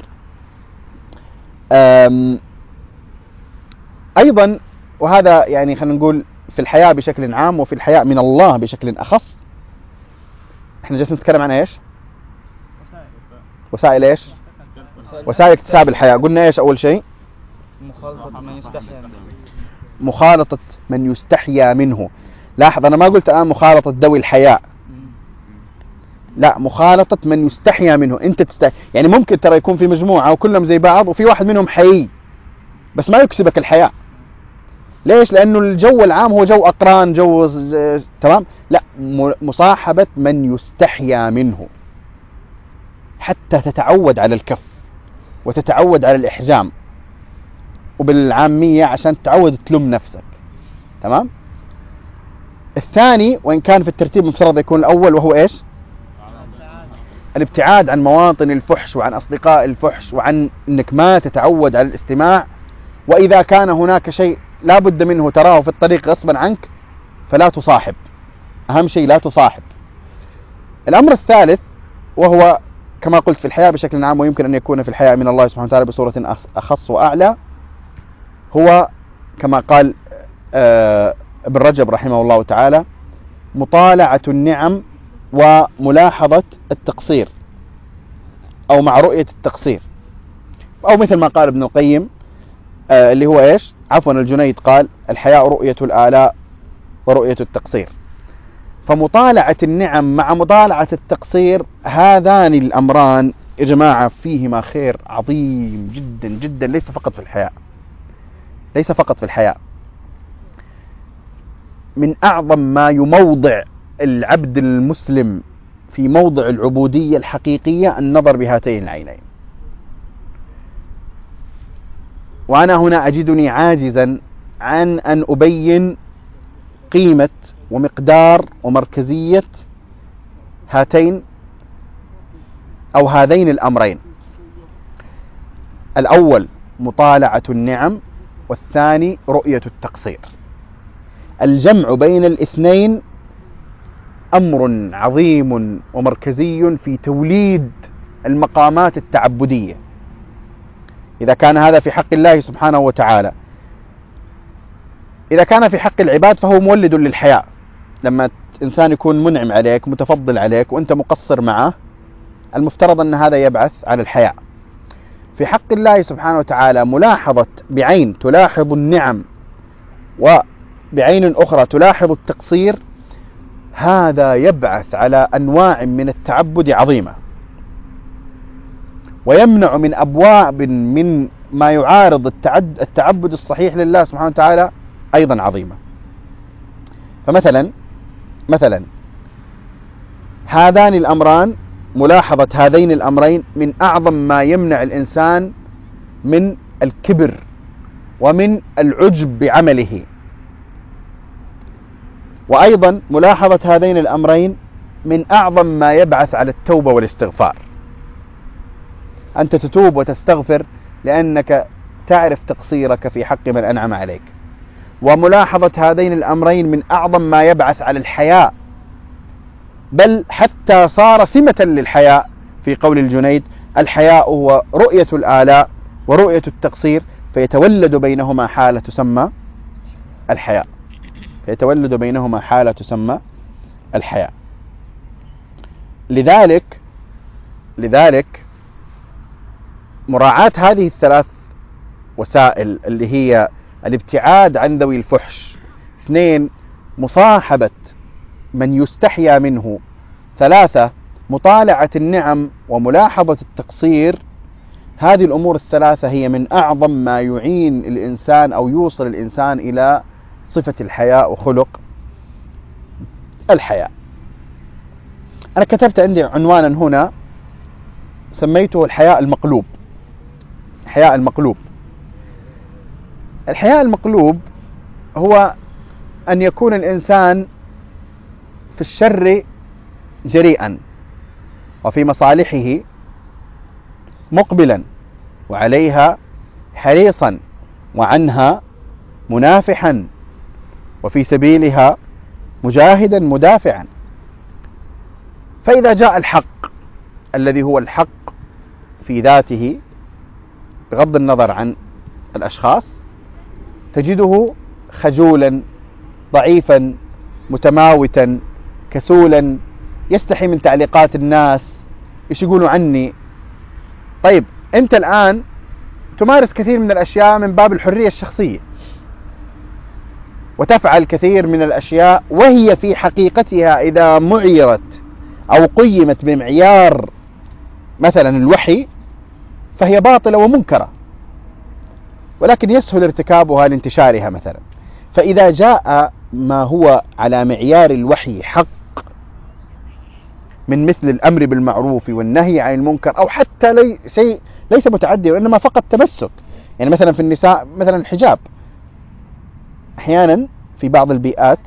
S1: أيضا، وهذا يعني خلينا نقول في الحياء بشكل عام وفي الحياء من الله بشكل أخص، احنا جالسين نتكلم عن ايش؟ وسائل ايش؟ وسائل اكتساب الحياء. قلنا ايش اول شيء؟
S3: مخالطة من يستحيا منه.
S1: مخالطة من يستحيا منه. لاحظ أنا ما قلت الآن مخالطة ذوي الحياء، لا، مخالطة من يستحيا منه. أنت يعني ممكن ترى يكون في مجموعة وكلهم زي بعض وفي واحد منهم حيي بس ما يكسبك الحياء. ليش؟ لأنه الجو العام هو جو أقران، جو تمام. لا، مصاحبة من يستحيا منه حتى تتعود على الكف وتتعود على الإحجام، وبالعامية عشان تتعود تلم نفسك. تمام. الثاني وإن كان في الترتيب مفترض يكون الأول، وهو إيش؟ الابتعاد عن مواطن الفحش وعن أصدقاء الفحش، وعن أنك ما تتعود على الاستماع. وإذا كان هناك شيء لا بد منه تراه في الطريق غصبا عنك فلا تصاحب. أهم شيء لا تصاحب. الأمر الثالث وهو كما قلت في الحياء بشكل عام، ويمكن أن يكون في الحياء من الله سبحانه وتعالى بصورة أخص وأعلى، هو كما قال ابن رجب رحمه الله تعالى: مطالعة النعم وملاحظة التقصير، أو مع رؤية التقصير، أو مثل ما قال ابن القيم اللي هو إيش؟ عفوا، الجنيد قال: الحياء رؤية الآلاء ورؤية التقصير. فمطالعة النعم مع مطالعة التقصير، هذان الأمران يا جماعة فيهما خير عظيم جدا جدا، ليس فقط في الحياء، ليس فقط في الحياء. من أعظم ما يموضع العبد المسلم في موضع العبودية الحقيقية النظر بهاتين العينين. وأنا هنا أجدني عاجزا عن أن أبين قيمة ومقدار ومركزية هاتين أو هذين الأمرين: الأول مطالعة النعم، والثاني رؤية التقصير. الجمع بين الاثنين أمر عظيم ومركزي في توليد المقامات التعبدية. إذا كان هذا في حق الله سبحانه وتعالى، إذا كان في حق العباد فهو مولد للحياء. لما إنسان يكون منعم عليك متفضل عليك وأنت مقصر معه، المفترض أن هذا يبعث على الحياء. في حق الله سبحانه وتعالى ملاحظة بعين تلاحظ النعم وبعين أخرى تلاحظ التقصير، هذا يبعث على أنواع من التعبد عظيمة، ويمنع من أبواب من ما يعارض التعبد الصحيح لله سبحانه وتعالى أيضا عظيمة. فمثلا هذان الأمران، ملاحظة هذين الأمرين من أعظم ما يمنع الإنسان من الكبر ومن العجب بعمله. وأيضا ملاحظة هذين الأمرين من أعظم ما يبعث على التوبة والاستغفار. أنت تتوب وتستغفر لأنك تعرف تقصيرك في حق من أنعم عليك. وملاحظة هذين الأمرين من أعظم ما يبعث على الحياء، بل حتى صار سمة للحياء. في قول الجنيد: الحياء هو رؤية الآلاء ورؤية التقصير، فيتولد بينهما حالة تسمى الحياء، فيتولد بينهما حالة تسمى الحياء. لذلك مراعاة هذه الثلاث وسائل اللي هي الابتعاد عن ذوي الفحش، 2 مصاحبة من يستحيا منه، 3 مطالعة النعم وملاحظة التقصير، هذه الأمور الثلاثة هي من أعظم ما يعين الإنسان أو يوصل الإنسان إلى صفة الحياء وخلق الحياء. أنا كتبت عندي عنوانا هنا سميته الحياء المقلوب. الحياء المقلوب. الحياء المقلوب هو أن يكون الإنسان في الشر جريئا، وفي مصالحه مقبلا، وعليها حريصا، وعنها منافحا، وفي سبيلها مجاهدا مدافعا. فإذا جاء الحق الذي هو الحق في ذاته بغض النظر عن الأشخاص، تجده خجولا، ضعيفا، متماوتا، كسولا، يستحي من تعليقات الناس، إيش يقولوا عني. طيب أنت الآن تمارس كثير من الأشياء من باب الحرية الشخصية، وتفعل كثير من الأشياء وهي في حقيقتها إذا معيرت أو قيمت بمعيار مثلا الوحي فهي باطلة ومنكرة، ولكن يسهل ارتكابها لانتشارها مثلا. فإذا جاء ما هو على معيار الوحي حق من مثل الأمر بالمعروف والنهي عن المنكر، أو حتى شيء ليس متعدي وإنما فقط تمسك، يعني مثلا في النساء مثلا الحجاب، أحيانا في بعض البيئات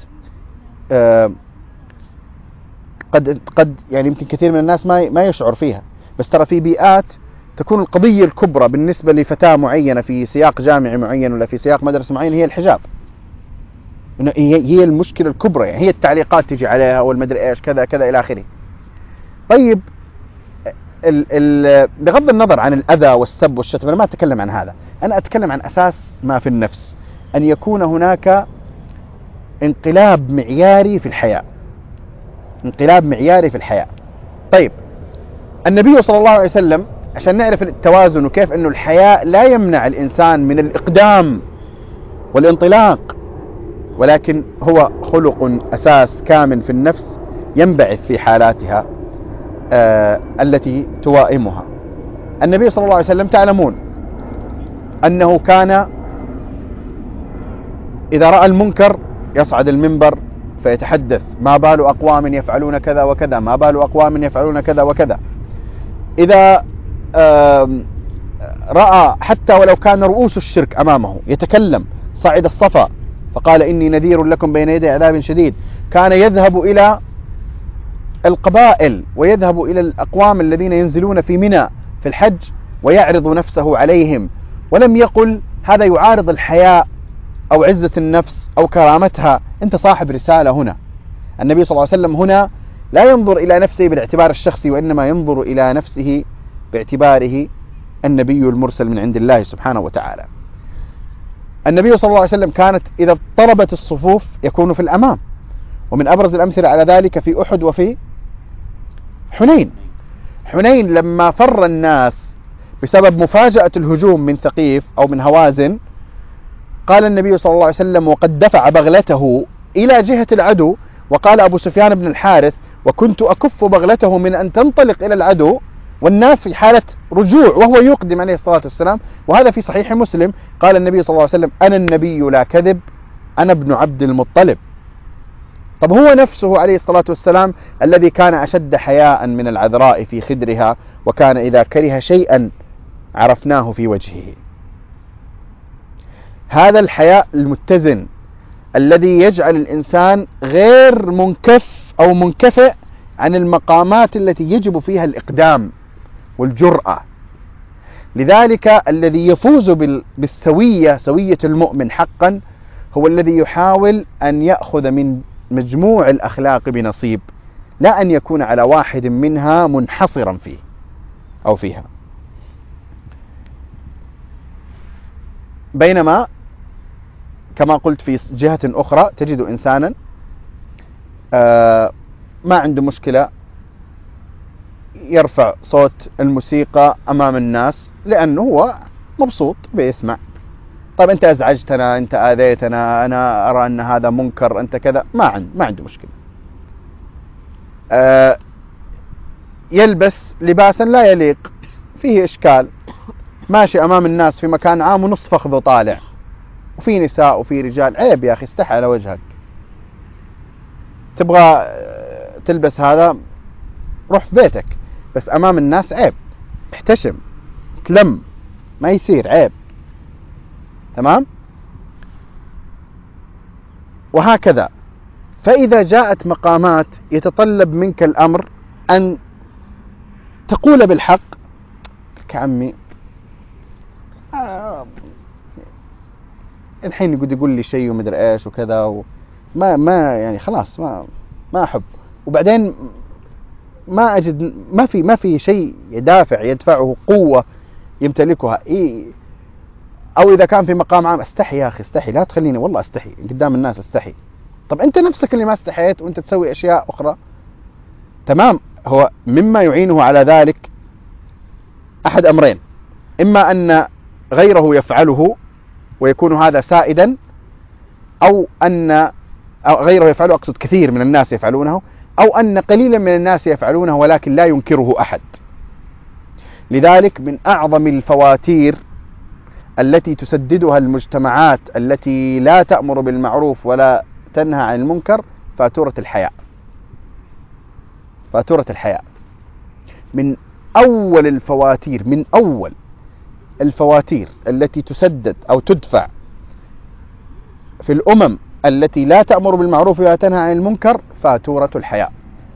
S1: قد يعني يمكن كثير من الناس ما يشعر فيها، بس ترى في بيئات تكون القضية الكبرى بالنسبة لفتاة معينة في سياق جامعي معين ولا في سياق مدرسة معين هي الحجاب، إنه هي المشكلة الكبرى، يعني هي التعليقات تجي عليها والمدري إيش كذا كذا إلى آخره. طيب بغض النظر عن الأذى والسب والشتم، أنا ما أتكلم عن هذا، أنا أتكلم عن أساس ما في النفس، أن يكون هناك انقلاب معياري في الحياة، انقلاب معياري في الحياة. طيب النبي صلى الله عليه وسلم عشان نعرف التوازن وكيف أنه الحياء لا يمنع الإنسان من الإقدام والانطلاق، ولكن هو خلق أساس كامن في النفس ينبعث في حالاتها التي توائمها. النبي صلى الله عليه وسلم تعلمون أنه كان إذا رأى المنكر يصعد المنبر فيتحدث: ما بال أقوام يفعلون كذا وكذا، ما بال أقوام يفعلون كذا وكذا. إذا رأى حتى ولو كان رؤوس الشرك أمامه يتكلم، صعد الصفا فقال: إني نذير لكم بين يدي عذاب شديد. كان يذهب إلى القبائل ويذهب إلى الأقوام الذين ينزلون في منى في الحج ويعرض نفسه عليهم، ولم يقل هذا يعارض الحياء أو عزة النفس أو كرامتها. أنت صاحب رسالة هنا. النبي صلى الله عليه وسلم هنا لا ينظر إلى نفسه بالاعتبار الشخصي، وإنما ينظر إلى نفسه باعتباره النبي المرسل من عند الله سبحانه وتعالى. النبي صلى الله عليه وسلم كانت إذا اضطربت الصفوف يكون في الأمام، ومن أبرز الأمثلة على ذلك في أحد وفي حنين. حنين لما فر الناس بسبب مفاجأة الهجوم من ثقيف أو من هوازن، قال النبي صلى الله عليه وسلم وقد دفع بغلته إلى جهة العدو، وقال أبو سفيان بن الحارث: وكنت أكف بغلته من أن تنطلق إلى العدو، والناس في حالة رجوع وهو يقدم عليه الصلاة والسلام. وهذا في صحيح مسلم. قال النبي صلى الله عليه وسلم: أنا النبي لا كذب، أنا ابن عبد المطلب. طب هو نفسه عليه الصلاة والسلام الذي كان أشد حياء من العذراء في خدرها، وكان إذا كره شيئا عرفناه في وجهه. هذا الحياء المتزن الذي يجعل الإنسان غير منكف أو منكفئ عن المقامات التي يجب فيها الإقدام والجرأة. لذلك الذي يفوز بالسوية، سوية المؤمن حقا، هو الذي يحاول أن يأخذ من مجموع الأخلاق بنصيب، لا أن يكون على واحد منها منحصرا فيه أو فيها. بينما كما قلت في جهة أخرى تجد إنسانا ما عنده مشكلة يرفع صوت الموسيقى أمام الناس لأنه هو مبسوط بيسمع. طيب أنت أزعجتنا، أنت آذيتنا، أنا أرى أن هذا منكر، أنت كذا، ما عنده مشكلة. يلبس لباسا لا يليق، فيه إشكال، ماشي أمام الناس في مكان عام ونص فخذه طالع، وفي نساء وفي رجال. عيب يا أخي، استحي على وجهك. تبغى تلبس هذا روح في بيتك، بس أمام الناس عيب، احتشم، تلم، ما يصير، عيب. تمام؟ وهكذا. فإذا جاءت مقامات يتطلب منك الأمر أن تقول بالحق، كعمي الحين يقول لي شيء ومدري ايش وكذا ما يعني خلاص ما أحب، وبعدين ما أجد ما في شيء يدفعه قوة يمتلكها. أو إذا كان في مقام عام، استحي يا أخي، استحي، لا تخليني والله استحي قدام الناس، استحي. طب أنت نفسك اللي ما استحيت وأنت تسوي أشياء أخرى. تمام، هو مما يعينه على ذلك أحد أمرين: إما أن غيره يفعله ويكون هذا سائدا، أو أن غيره يفعله، أقصد كثير من الناس يفعلونه، أو أن قليلا من الناس يفعلونه ولكن لا ينكره أحد. لذلك من أعظم الفواتير التي تسددها المجتمعات التي لا تأمر بالمعروف ولا تنهى عن المنكر فاتورة الحياء. فاتورة الحياء من أول الفواتير التي تسدد أو تدفع في الأمم التي لا تأمر بالمعروف ولا تنهى عن المنكر فاتورة الحياء.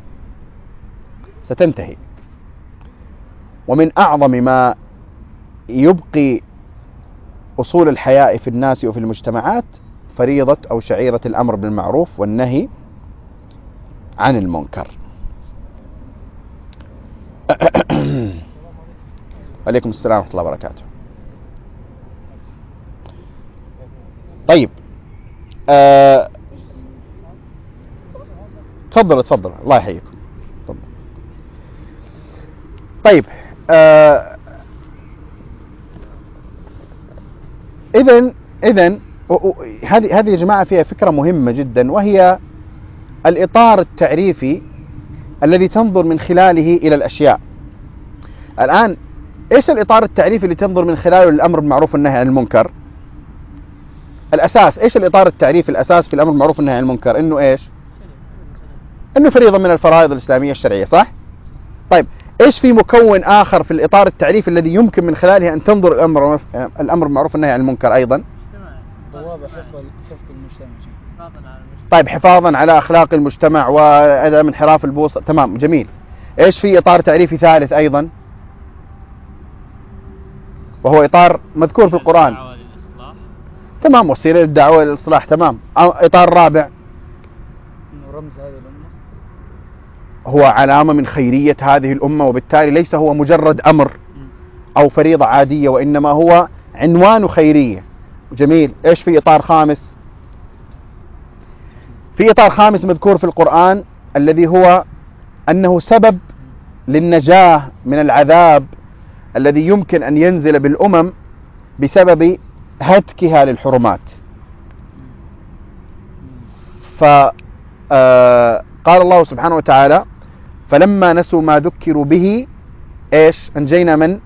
S1: ستنتهي. ومن أعظم ما يبقي أصول الحياء في الناس وفي المجتمعات فريضة أو شعيرة الأمر بالمعروف والنهي عن المنكر. عليكم السلام ورحمة الله وبركاته. طيب، تفضل الله يحييكم. تفضل. طيب، إذن هذه يا جماعة فيها فكرة مهمة جدا، وهي الإطار التعريفي الذي تنظر من خلاله إلى الأشياء. الآن إيش الإطار التعريفي اللي تنظر من خلاله الأمر بالمعروف والنهي عن المنكر؟ الأساس إيش الإطار التعريفي الأساس في الأمر بالمعروف والنهي عن المنكر؟ إنه إيش؟ إنه فريضة من الفرائض الإسلامية الشرعية، صح؟ طيب، إيش في مكون آخر في الإطار التعريفي الذي يمكن من خلاله أن تنظر الأمر بالمعروف والنهي عن المنكر أيضا؟ طيب، حفاظا على أخلاق المجتمع وعدم انحراف البوصلة. تمام، جميل. إيش في إطار تعريفي ثالث أيضا وهو إطار مذكور في القرآن؟ تمام، وسيلة للدعوة للإصلاح. تمام. إطار رابع
S3: رمز هذه الأمة،
S1: هو علامة من خيرية هذه الأمة، وبالتالي ليس هو مجرد أمر أو فريضة عادية، وإنما هو عنوان خيرية. جميل. إيش في إطار خامس؟ في إطار خامس مذكور في القرآن الذي هو أنه سبب للنجاة من العذاب الذي يمكن أن ينزل بالأمم بسبب هتكها للحرمات. فقال الله سبحانه وتعالى: فلما نسوا ما ذكروا به إيش؟ أنجينا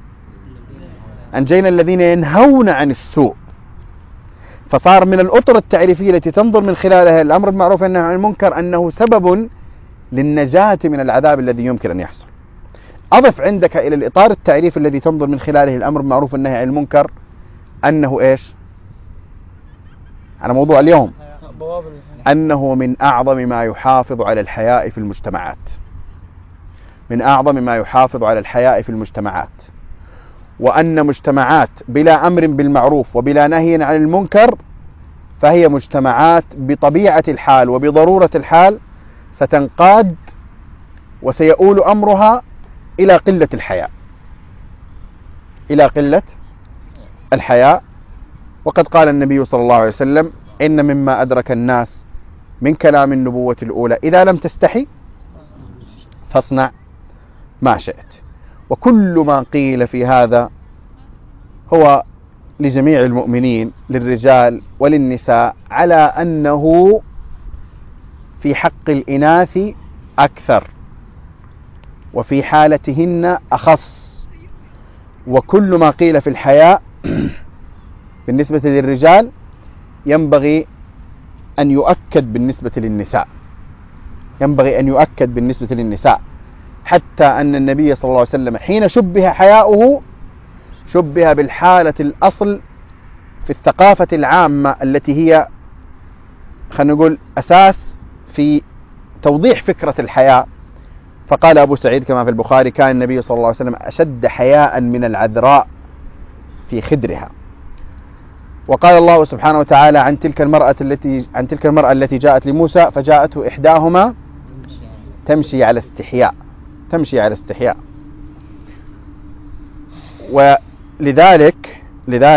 S1: الذين ينهون عن السوء. فصار من الأطر التعريفية التي تنظر من خلالها الأمر بالمعروف والنهي عن المنكر أنه سبب للنجاة من العذاب الذي يمكن أن يحصل. أضف عندك إلى الإطار التعريفي الذي تنظر من خلاله الأمر بالمعروف والنهي عن المنكر أنه إيش؟ على موضوع اليوم، أنه من أعظم ما يحافظ على الحياء في المجتمعات. من أعظم ما يحافظ على الحياء في المجتمعات، وأن مجتمعات بلا أمر بالمعروف وبلا نهي عن المنكر فهي مجتمعات بطبيعة الحال وبضرورة الحال ستنقاد وسيؤول أمرها إلى قلة الحياء، إلى قلة الحياء. وقد قال النبي صلى الله عليه وسلم: إن مما أدرك الناس من كلام النبوة الأولى إذا لم تستحي فاصنع ما شئت. وكل ما قيل في هذا هو لجميع المؤمنين، للرجال وللنساء، على أنه في حق الإناث أكثر وفي حالتهن أخص. وكل ما قيل في الحياء بالنسبة للرجال ينبغي أن يؤكد بالنسبة للنساء، ينبغي أن يؤكد بالنسبة للنساء، حتى أن النبي صلى الله عليه وسلم حين شبه حياؤه شبه بالحالة الأصل في الثقافة العامة التي هي خلينا نقول أساس في توضيح فكرة الحياء. فقال أبو سعيد كما في البخاري: كان النبي صلى الله عليه وسلم أشد حياء من العذراء في خدرها. وقال الله سبحانه وتعالى عن تلك المرأة التي جاءت لموسى فجاءته إحداهما تمشي على استحياء. ولذلك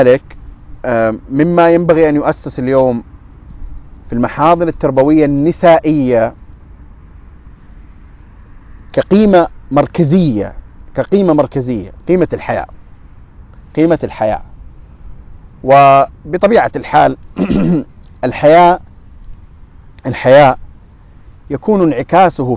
S1: مما ينبغي أن يؤسس اليوم في المحاضن التربوية النسائية كقيمة مركزية، قيمة الحياء، قيمة الحياء. وبطبيعة الحال الحياء يكون انعكاسه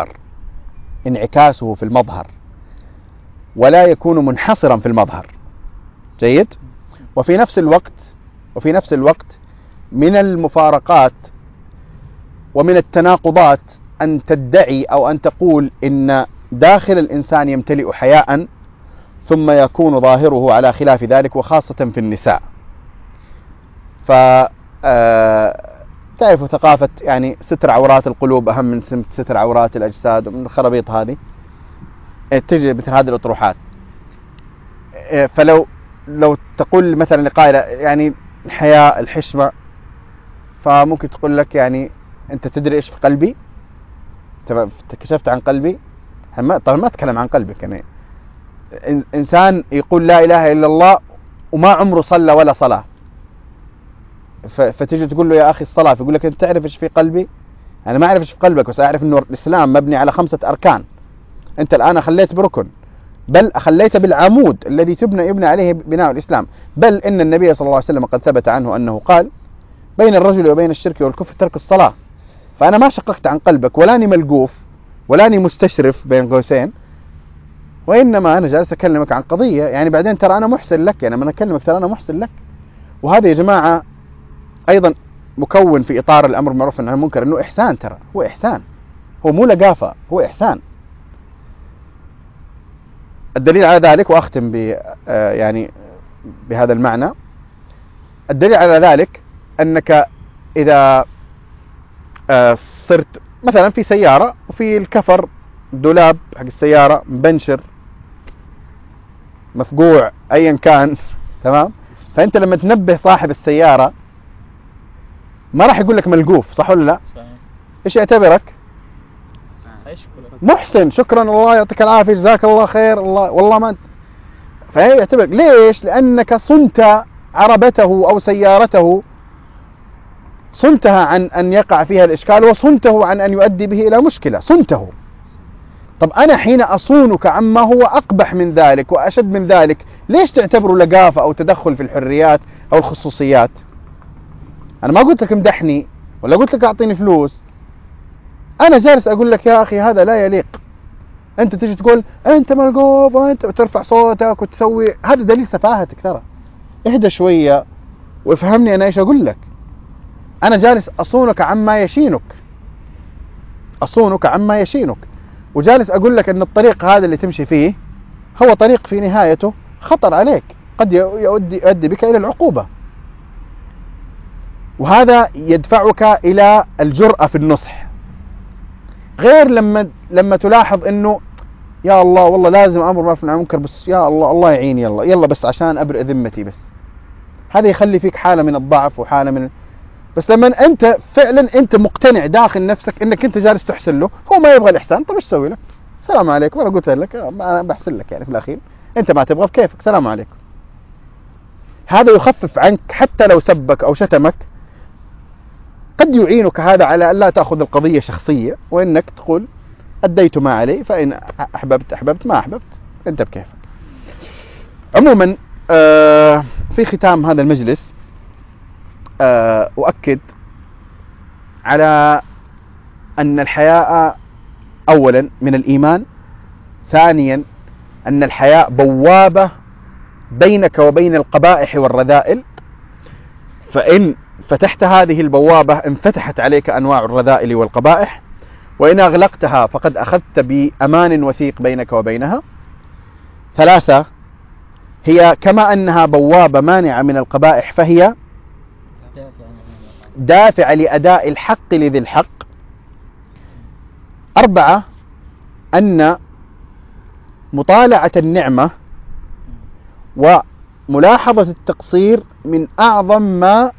S1: في المظهر ولا يكون منحصرا في المظهر. جيد. وفي نفس الوقت من المفارقات ومن التناقضات أن تدعي أو أن تقول إن داخل الإنسان يمتلئ حياء ثم يكون ظاهره على خلاف ذلك، وخاصة في النساء. تعرفوا ثقافة يعني ستر عورات القلوب أهم من ستر عورات الأجساد، ومن الخرابيط هذه تجي مثل هذه الأطروحات. فلو تقول مثلا لقائلة يعني الحياء الحشمة، فممكن تقول لك يعني أنت تدري إيش في قلبي؟ كشفت عن قلبي؟ طبعا ما أتكلم عن قلبك. يعني إنسان يقول لا إله إلا الله وما عمره صلى ولا صلاة، فتيجي تقول له يا أخي الصلاة، فيقول لك أنت تعرف إيش في قلبي؟ أنا ما أعرف إيش في قلبك، بس أعرف إنه الإسلام مبني على 5 أركان. أنت الآن أخليت بركن، بل أخليت بالعمود الذي يبنى عليه بناء الإسلام. بل إن النبي صلى الله عليه وسلم قد ثبت عنه أنه قال بين الرجل وبين الشرك والكفر ترك الصلاة. فأنا ما شققت عن قلبك، ولاني ملقوف، ولاني مستشرف بين قوسين، وإنما أنا جالس أكلمك عن قضية. يعني بعدين ترى أنا محسن لك، يعني لما أكلمك ترى أنا محسن لك. وهذا يا جماعة أيضا مكون في إطار الأمر بالمعروف والنهي عن المنكر، أنه إحسان. ترى هو إحسان، هو مو لقافة، هو إحسان. الدليل على ذلك، وأختم يعني بهذا المعنى، الدليل على ذلك أنك إذا صرت مثلا في سيارة وفي الكفر الدولاب حق السيارة مبنشر مفقوع أيا كان، تمام، فأنت لما تنبه صاحب السيارة ما راح يقول لك ملقوف، صح ولا لا؟ إيش يعتبرك؟ محسن، شكرا، الله يعطيك العافية، جزاك الله خير، الله والله ما أنت. فهي يعتبرك. ليش؟ لأنك صنت عربته أو سيارته، صنتها عن أن يقع فيها الإشكال، وصنته عن أن يؤدي به إلى مشكلة، صنته. طب أنا حين أصونك عما هو أقبح من ذلك وأشد من ذلك، ليش تعتبره لقافة أو تدخل في الحريات أو الخصوصيات؟ أنا ما قلت لك امدحني ولا قلت لك أعطيني فلوس، أنا جالس أقول لك يا أخي هذا لا يليق. أنت تجي تقول أنت ملقوف وأنت ترفع صوتك وتسوي، هذا دليل سفاهتك. ترى اهدى شوية وافهمني أنا إيش أقول لك. أنا جالس أصونك عما يشينك، وجالس أقول لك أن الطريق هذا اللي تمشي فيه هو طريق في نهايته خطر عليك، قد يؤدي بك إلى العقوبة. وهذا يدفعك إلى الجرأة في النصح، غير لما تلاحظ أنه يا الله والله لازم أمر بالمعروف والنهي عن المنكر، بس يا الله يعين، يلا بس عشان أبرئ ذمتي بس. هذا يخلي فيك حالة من الضعف وحالة من بس لما أنت فعلا أنت مقتنع داخل نفسك أنك أنت جالس تحسن له، هو ما يبغى الإحسان، طب إيش أسوي لك؟ السلام عليكم، أنا قلت لك أنا بحسن لك، يعني في الأخير أنت ما تبغى بكيفك، سلام عليكم. هذا يخفف عنك، حتى لو سبك أو شتمك قد يعينك هذا على أن لا تأخذ القضية شخصية، وإنك تقول أديت ما علي، فإن أحببت ما أحببت أنت بكيفك. عموما في ختام هذا المجلس أؤكد على أن الحياء أولا من الإيمان، ثانيا أن الحياء بوابة بينك وبين القبائح والرذائل، فإن فتحت هذه البوابة انفتحت عليك أنواع الرذائل والقبائح، وإن أغلقتها فقد أخذت بأمان وثيق بينك وبينها. ثلاثة، هي كما أنها بوابة مانعة من القبائح فهي دافع لأداء الحق لذي الحق. أربعة، أن مطالعة النعمة وملاحظة التقصير من أعظم ما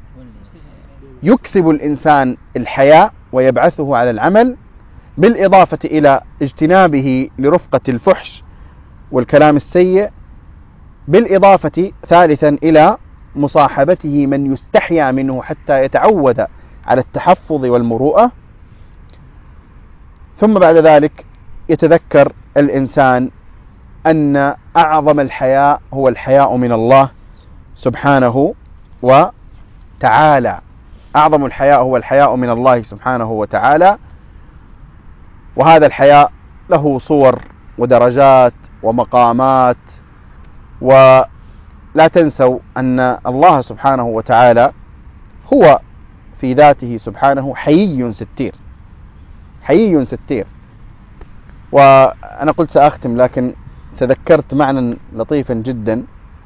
S1: يكسب الإنسان الحياء ويبعثه على العمل، بالإضافة إلى اجتنابه لرفقة الفحش والكلام السيء، بالإضافة ثالثا إلى مصاحبته من يستحيا منه حتى يتعود على التحفظ والمروءة، ثم بعد ذلك يتذكر الإنسان أن أعظم الحياء هو الحياء من الله سبحانه وتعالى. أعظم الحياء هو الحياء من الله سبحانه وتعالى، وهذا الحياء له صور ودرجات ومقامات. ولا تنسوا أن الله سبحانه وتعالى هو في ذاته سبحانه حيي ستير، حيي ستير. وأنا قلت سأختم، لكن تذكرت معنى لطيفا جدا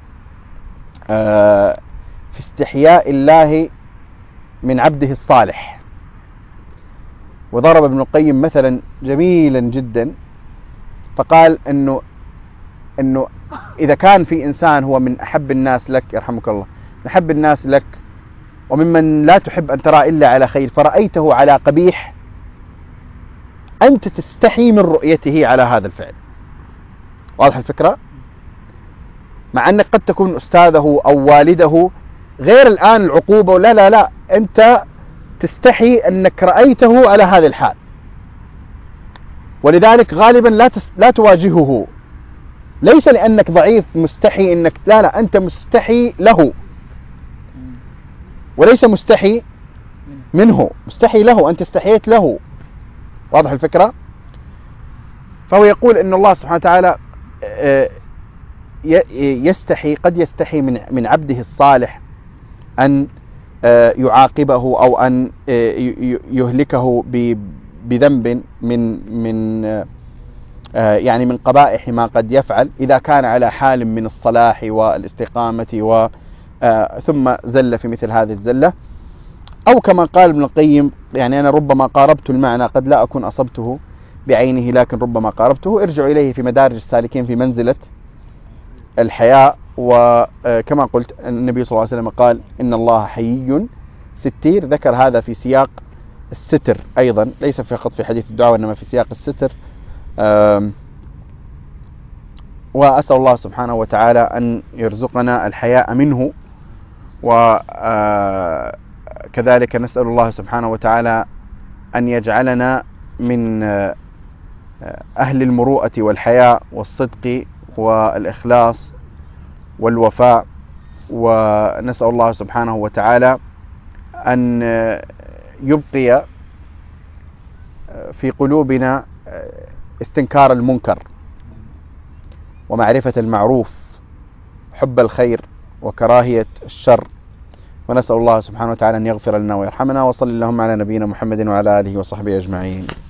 S1: في استحياء الله من عبده الصالح. وضرب ابن القيم مثلا جميلا جدا، فقال انه اذا كان في انسان هو من احب الناس لك، يرحمك الله، من احب الناس لك وممن لا تحب ان ترى الا على خير، فرأيته على قبيح، انت تستحي من رؤيته على هذا الفعل. واضح الفكرة؟ مع انك قد تكون استاذه او والده، غير الان العقوبة، لا لا لا، انت تستحي انك رأيته على هذا الحال، ولذلك غالبا لا تواجهه، ليس لانك ضعيف مستحي انك، لا لا، انت مستحي له وليس مستحي منه، مستحي له، انت استحيت له. واضح الفكرة؟ فهو يقول ان الله سبحانه وتعالى يستحي، قد يستحي من عبده الصالح أن يعاقبه أو أن يهلكه بذنب من يعني من قبائح ما قد يفعل، إذا كان على حال من الصلاح والاستقامة ثم زل في مثل هذه الزلة. أو كما قال ابن القيم، يعني أنا ربما قاربت المعنى، قد لا أكون أصبته بعينه، لكن ربما قاربته. ارجعوا إليه في مدارج السالكين في منزلة الحياء. وكما قلت النبي صلى الله عليه وسلم قال إن الله حيي ستير، ذكر هذا في سياق الستر أيضا، ليس فقط في حديث الدعاء وإنما في سياق الستر. وأسأل الله سبحانه وتعالى أن يرزقنا الحياء منه، وكذلك نسأل الله سبحانه وتعالى أن يجعلنا من أهل المروءة والحياء والصدق والإخلاص والوفاء. ونسأل الله سبحانه وتعالى أن يبقي في قلوبنا استنكار المنكر ومعرفة المعروف، حب الخير وكراهية الشر. ونسأل الله سبحانه وتعالى أن يغفر لنا ويرحمنا. وصلى اللهم على نبينا محمد وعلى آله وصحبه أجمعين.